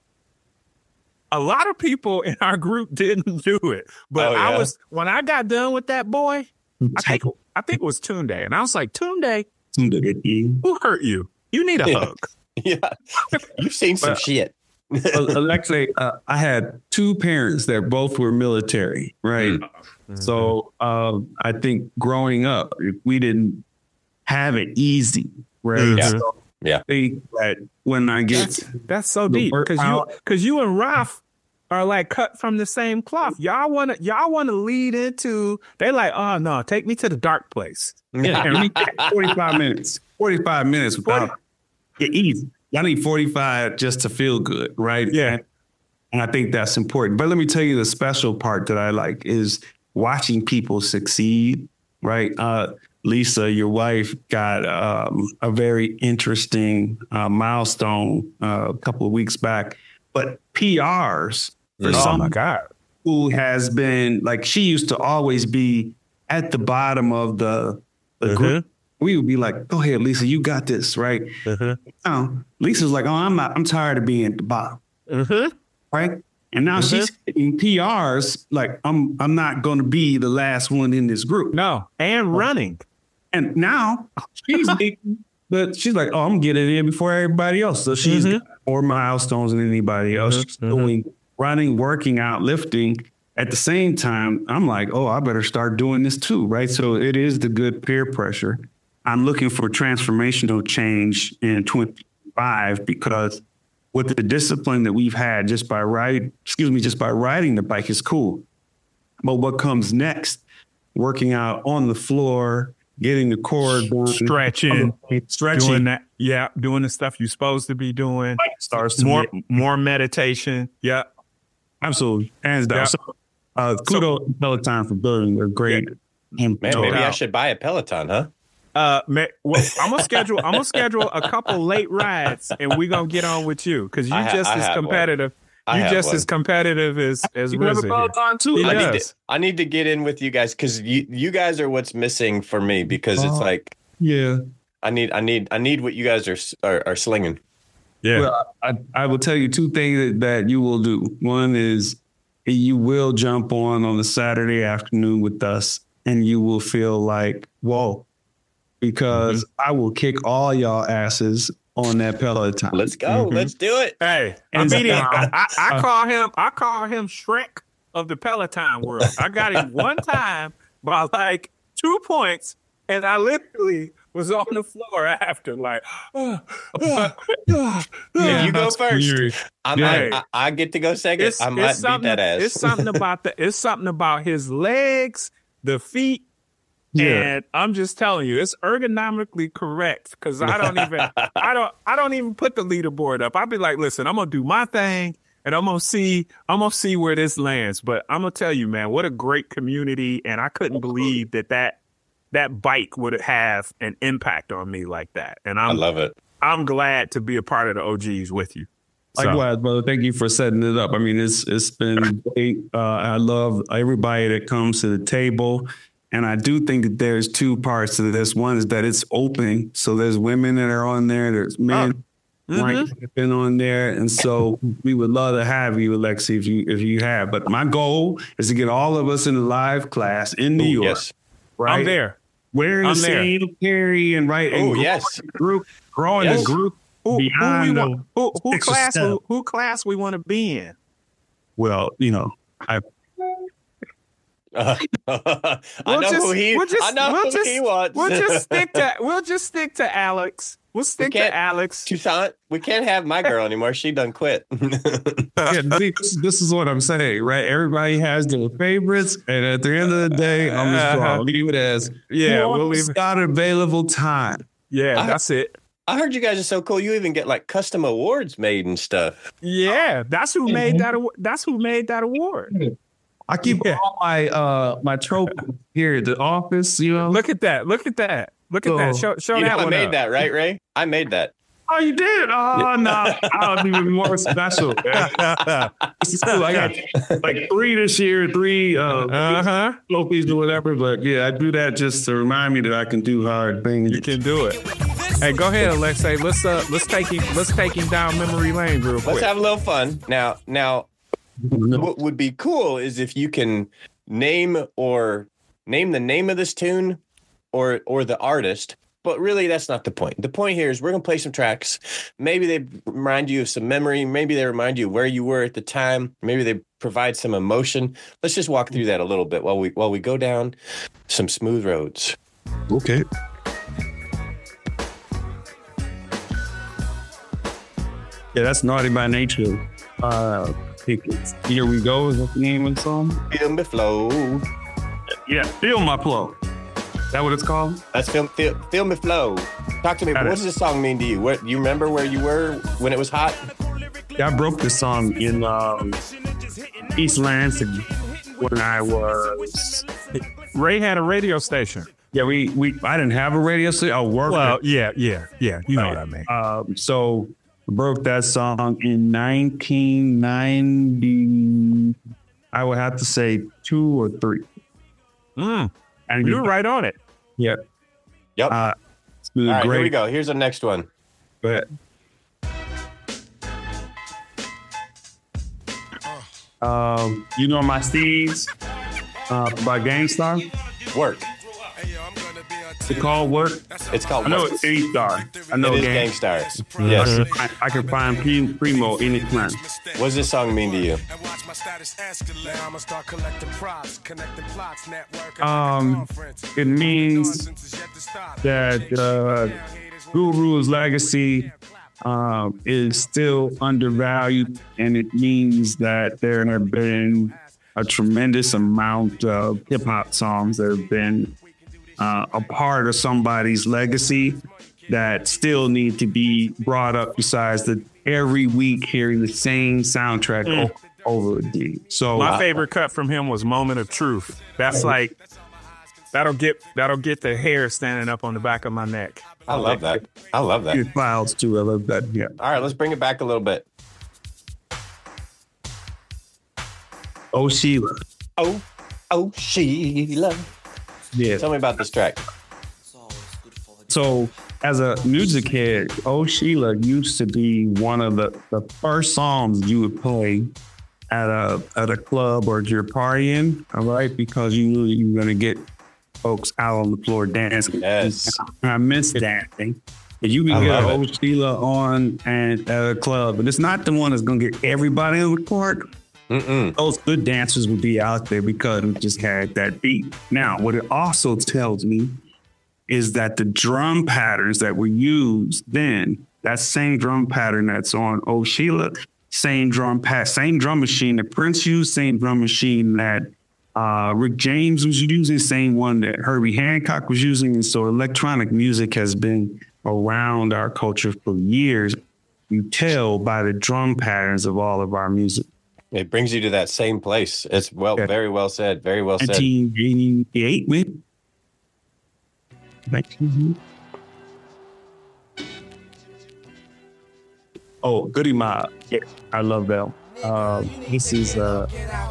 A lot of people in our group didn't do it, but Oh, yeah? I was when I got done with that boy. I think I think it was Tunde, and I was like, Tunde, who hurt you? You need a Yeah. hug. Yeah. You've seen some Well, shit. Alexei, uh, I had two parents that both were military, right? Mm-hmm. So uh, I think growing up, we didn't have it easy, right? Yeah. So Yeah. I think that when I get That's, that's so the deep because you workout- because you and Ralph are like cut from the same cloth. Y'all want to y'all want to lead into. They like, oh no, take me to the dark place. yeah, and we get forty-five minutes, forty-five minutes without it easy. I need forty-five just to feel good, right? Yeah. And, and I think that's important. But let me tell you the special part that I like is watching people succeed, right? Uh, Lisa, your wife, got um, a very interesting uh, milestone uh, a couple of weeks back. But P Rs for Oh some my God. who has been like, she used to always be at the bottom of the, the group. We would be like, go ahead, Lisa, you got this, right? Oh, Lisa's like, oh, I'm not, I'm tired of being at the bottom, Mm-hmm. right? And now she's hitting P Rs like, I'm I'm not going to be the last one in this group. No, and running. And now she's leading, but she's like, oh, I'm getting in before everybody else. So she's Mhm. got more milestones than anybody else. Mhm, She's mhm. doing running, working out, lifting. At the same time, I'm like, oh, I better start doing this too, right? So it is the good peer pressure. I'm looking for transformational change in twenty-five because with the discipline that we've had just by riding, excuse me, just by riding the bike is cool. But what comes next, working out on the floor, getting the core done, Stretching, stretching, doing that. Yeah, doing the stuff you're supposed to be doing. starts to More get- more meditation. Yeah. absolutely, hands down. Yeah. So, uh, kudos to Peloton for building a great. Man, maybe I doubt. should buy a Peloton, huh? Uh, ma- well, I'm gonna schedule. I'm gonna schedule a couple late rides, and we're gonna get on with you because you I ha- just I as have one. competitive. I You have just one. as competitive as as You have a Rizzy here. Peloton too. He I Like, need does. to I need to get in with you guys because you you guys are what's missing for me because it's Oh. like yeah. I need I need I need what you guys are s- are, are slinging. Yeah. Well, I, I will tell you two things that, that you will do. One is you will jump on on a Saturday afternoon with us, and you will feel like, whoa, because I will kick all y'all asses on that Peloton. Let's go. Mhm. Let's do it. Hey, I And mean, down. I, I, I call him. I call him Shrek of the Peloton world. I got him one time by like two points, and I literally was on the floor after, like, uh, uh, uh, Yeah, you go that's first. weird. I Yeah. might I, I get to go second. It's, I it's might beat something. that ass. It's something about the. It's something about his legs, the feet, Yeah. and I'm just telling you, it's ergonomically correct because I don't even. I don't. I don't even put the leaderboard up. I'll be like, listen, I'm gonna do my thing, and I'm gonna see. I'm gonna see where this lands. But I'm gonna tell you, man, what a great community, and I couldn't believe that that that bike would have an impact on me like that. And I I'm love it. I'm glad to be a part of the O Gs with you. So, Likewise, brother. Thank you for setting it up. I mean, it's it's been great. Uh, I love everybody that comes to the table. And I do think that there's two parts to this. One is that it's open. So there's women that are on there. There's men mhm. right, that have been on there. And so we would love to have you, Alexi, if you if you have. But my goal is to get all of us in the live class in New Ooh, York. yes. Right? I'm there. Wearing I'm the there. same carry and right. and Oh, growing yes. the group, growing Yes. the group Who, who we beyond the want? Who, who extra class? step. Who, who class we want to be in? Well, you know, I Uh, I We'll know just- who he. we'll just- I know we'll who just- he wants. We'll just stick to. We'll just stick to Alex. We'll stick to can't- Alex. Toussaint. We can't have my girl anymore. She done quit. yeah, see, this, this is what I'm saying, right? Everybody has their favorites, and at the end of the day, I'm just Uh-huh. going to leave it as Yeah, we'll who's leave it. got available time. Yeah, I- that's it. I heard you guys are so cool. You even get like custom awards made and stuff. Yeah, that's who made that. awa- That's who made that award. I keep Yeah. all my uh my trophies here at the office, you know. Look at that. Look at that. Look at that. So, Show show You know, that I one made up. that, right, Ray? I made that. Oh, you did? Oh, no. I'll be even more special. This is cool. I got like three this year, three uh, Uh-huh. trophies or whatever. But yeah, I do that just to remind me that I can do hard things. You can do it. Hey, go ahead, Alexei. Let's uh, let's take him. Let's take him down memory lane real quick. Let's have a little fun. Now, now, what would be cool is if you can name or name the name of this tune or or the artist. But really, that's not the point. The point here is we're going to play some tracks. Maybe they remind you of some memory. Maybe they remind you where you were at the time. Maybe they provide some emotion. Let's just walk through that a little bit while we while we go down some smooth roads. Okay. Yeah, that's Naughty by Nature. Uh, Here We Go is that the name of the song? Feel me flow. Yeah, Feel My Flow. Is that what it's called? That's feel, feel, feel me flow. Talk to me. Got what it. does this song mean to you? What you remember where you were when it was hot? Yeah, I broke this song in um, East Lansing when I was. Ray had a radio station. Yeah, we we I didn't have a radio station. I worked. Well, at- yeah, yeah, yeah. You know what I mean. Um, so I broke that song in nineteen ninety. I would have to say two or three. Mm, And you were right on it. Yeah. Yep. Uh, it's been All right, great. here we go. Here's the next one. Go ahead. Um, you know my steeds uh, by Gangstar. Work. It's called Work. It's called I know Work. it's A-Star. I know It is Gang- Gangstar. I Yes. can find- I can find P- Primo anytime. What does this song mean to you? Um, it means that uh, Guru's legacy um, is still undervalued, and it means that there have been a tremendous amount of hip hop songs that have been uh, a part of somebody's legacy that still need to be brought up. Besides the every week hearing the same soundtrack Mm. o- over again. So My uh, favorite cut from him was "Moment of Truth." That's like that'll get that'll get the hair standing up on the back of my neck. I love that. I love that. Good files too. I love that. Yeah. All right, let's bring it back a little bit. Oh, Sheila. Oh, oh, Sheila. Yeah. Tell me about this track. So as a music head, Oh Sheila used to be one of the, the first songs you would play at a at a club or you're partying, all right? Because you knew you were gonna get folks out on the floor dancing. Yes. I miss dancing. If you can I get love Oh it. Sheila on and at a club, but it's not the one that's gonna get everybody on the court. Mm-mm. Those good dancers would be out there because it just had that beat. Now, what it also tells me is that the drum patterns that were used then, that same drum pattern that's on Oh Sheila, same drum pat, same drum machine that Prince used, same drum machine that uh, Rick James was using, same one that Herbie Hancock was using. And so electronic music has been around our culture for years. You tell by the drum patterns of all of our music. It brings you to that same place. It's well, Yeah. very well said. Very well said. nineteen eighty-eight, maybe. nineteen Oh, Goody Mob. Yeah, I love that. Uh, this is uh,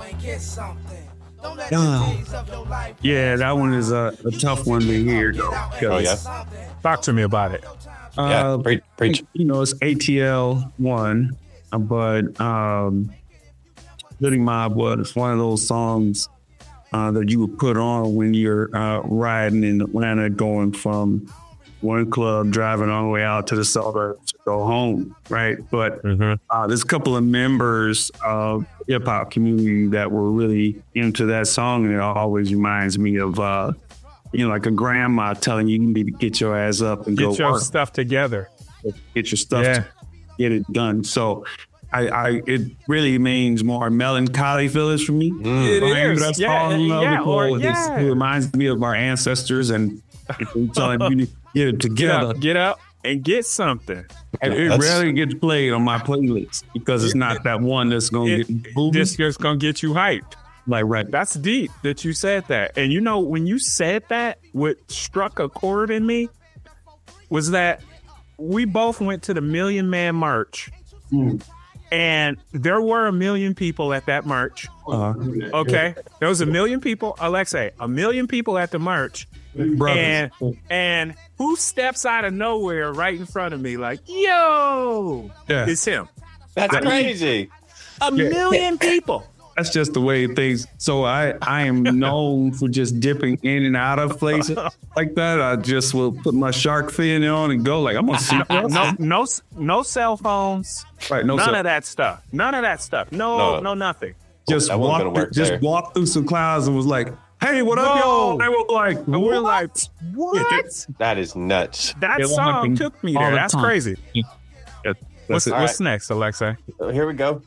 uh, yeah, that one is a, a tough one to hear though. Oh, yeah? Talk to me about it. Yeah, Uh, preach. preach. You know, it's A T L one, uh, but um, Goody Mob was one of those songs uh, that you would put on when you're uh, riding in Atlanta, going from one club, driving all the way out to the suburbs to go home, right? But Mm-hmm. uh, there's a couple of members of hip hop community that were really into that song, and it always reminds me of, uh, you know, like a grandma telling you you need to get your ass up and Get go your work, stuff together. get your stuff, Yeah. to get it done. So. I, I, it really means more melancholy feelings for me. It When I hear is. that Yeah, song, uh, yeah, or- because it's- yeah. it reminds me of our ancestors, and it's telling you to get it Get together. up, get up, and get something. And it That's- rarely gets played on my playlist because it's not that one that's going to It, get booed. this just gonna get you hyped. Like right, That's deep that you said that. And you know, when you said that, what struck a chord in me was that we both went to the Million Man March, Mm. and there were a million people at that march. Uh, Okay, there was a million people. Alexei, a million people at the march, brothers. and and who steps out of nowhere right in front of me, like, yo, Yeah. it's him. That's I mean- crazy. A million people. That's just the way things. So I, I am known for just dipping in and out of places like that. I just will put my shark fin on and go like I'm gonna see. No, no, no cell phones. Right, no None cell- of that stuff. None of that stuff. No, No. no, nothing. Just That wasn't walk, gonna through, work just there. walk through some clouds and was like, "Hey, what up, Whoa. y'all?" They were like, And we're like, "What?" what? That is nuts. That It song happened took me all there. the That's time. crazy. Yeah, What's, that's it. what's next, Alexei? Here we go.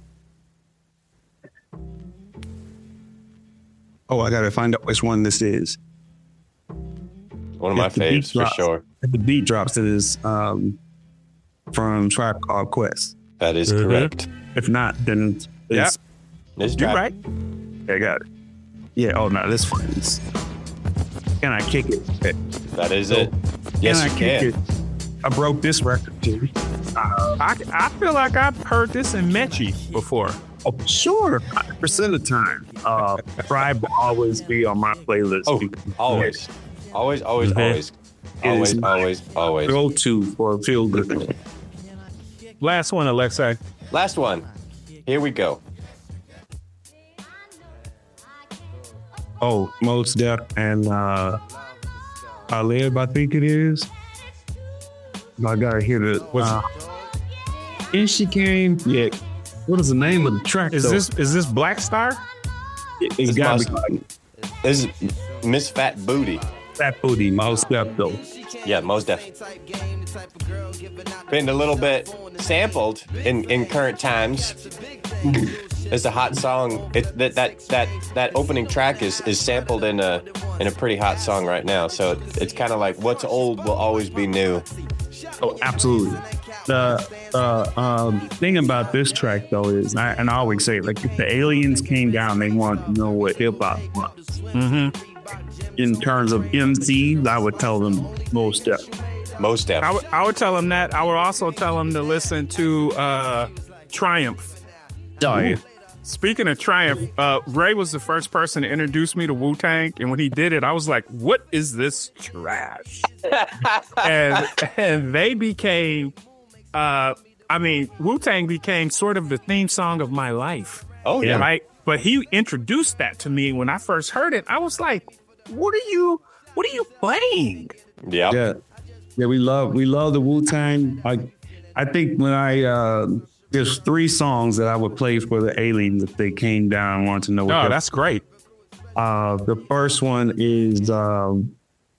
Oh, I gotta find out which one this is. One of my If the beat faves for drops- sure. if the beat drops, it is um, from Tribe Called Quest. That is Mhm. correct. If not, then it's, Yeah. This You're track- right. I got it. Yeah. Oh no, this one is. Can I kick it? That is it. Yes, can you I can. kick it? I broke this record too. I, I feel like I've heard this in Mechi before. Oh, sure. one hundred percent of the time. Uh, Tribe will always be on my playlist. Oh, always. Always, always, Mhm. always. It Always, is always, always. Go to for feel good. Last one, Alexei. Last one. Here we go. Oh, Most Def and uh, Talib, I think it is. I gotta hear the. Uh, and she came. Yeah. What is the name of the track? Is though? this is this Black Star? It, it This gotta must- be like This is Miss Fat Booty. Fat Booty, Most Def though. Yeah, most definitely. Been a little bit sampled in, in current times. It's a hot song. It, that that that that opening track is is sampled in a in a pretty hot song right now. So it, it's kind of like what's old will always be new. Oh, absolutely. The uh, um, thing about this track though is, I, and I always say, like, if the aliens came down, they want to know what hip hop was. Mm-hmm. In terms of M Cs, I would tell them Most Def. Most I definitely. would I would tell him that. I would also tell him to listen to uh, Triumph. Oh, yeah. Speaking of Triumph, uh, Ray was the first person to introduce me to Wu-Tang, and when he did it, I was like, "What is this trash?" and and they became, uh, I mean, Wu-Tang became sort of the theme song of my life. Oh yeah. Right? But he introduced that to me when I first heard it. I was like, "What are you? What are you playing?" Yeah. Yeah, yeah, we love we love the Wu-Tang. I I think when I uh, there's three songs that I would play for the aliens if they came down and wanted to know what. Oh, hip- that's great. uh, the first one is um,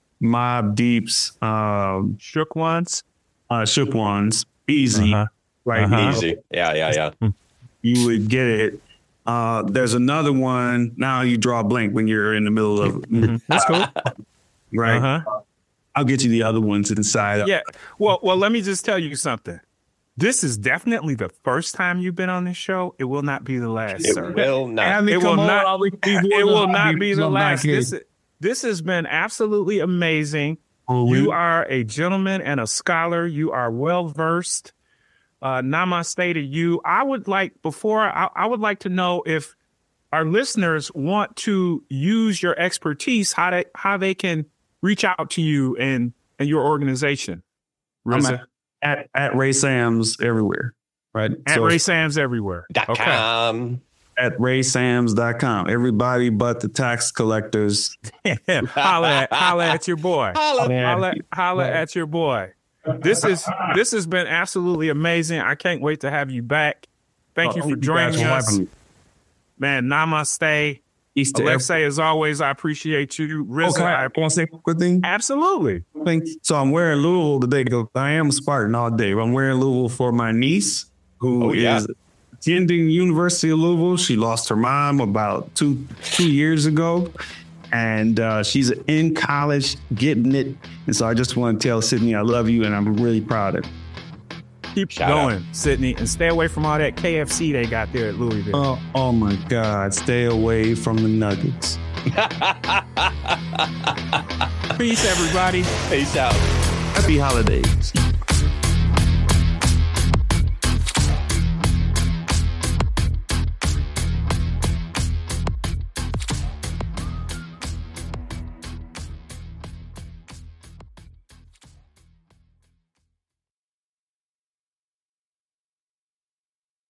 Mobb Deep's um, Shook Ones. uh, Shook Ones, Easy, Uh-huh. right? Uh-huh. now. Easy. Yeah, yeah, yeah. You would get it. Uh, there's another one. Now you draw a blank when you're in the middle of it. That's cool. Right. Uh-huh. I'll get you the other ones inside. Yeah. Well, well, let me just tell you something. This is definitely the first time you've been on this show. It will not be the last, It sir. will not. Have me It come will on, not- I'll be- It will not be the I'm not last. kidding. This, this has been absolutely amazing. Oh, You we- are a gentleman and a scholar. You are well versed. Uh, namaste to you. I would like before I, I would like to know if our listeners want to use your expertise, how they how they can reach out to you and and your organization. I'm RZA. at, at, at Ray Sam's everywhere. Right. At So Ray Sam's everywhere. Dot Okay. com. at ray sams dot com. Everybody but the tax collectors. holla, at, holla at your boy. Holla. Holla, holla at your boy. This is this has been absolutely amazing. I can't wait to have you back. Thank you Oh, for guys joining for us. having me. Man, namaste. Easter. Alexei, as always, I appreciate you. RZA, Okay, I, I want to say a quick thing. absolutely. thing. So I'm wearing Louisville today because I am a Spartan all day. I'm wearing Louisville for my niece, who Oh, is yeah. attending University of Louisville. She lost her mom about two two years ago, and uh, she's in college getting it. And so I just want to tell Sydney I love you, and I'm really proud of you. Keep Shout going, Sydney, and stay away from all that K F C they got there at Louisville. Oh, oh my God! Stay away from the Nuggets. Peace, everybody. Peace out. Happy holidays.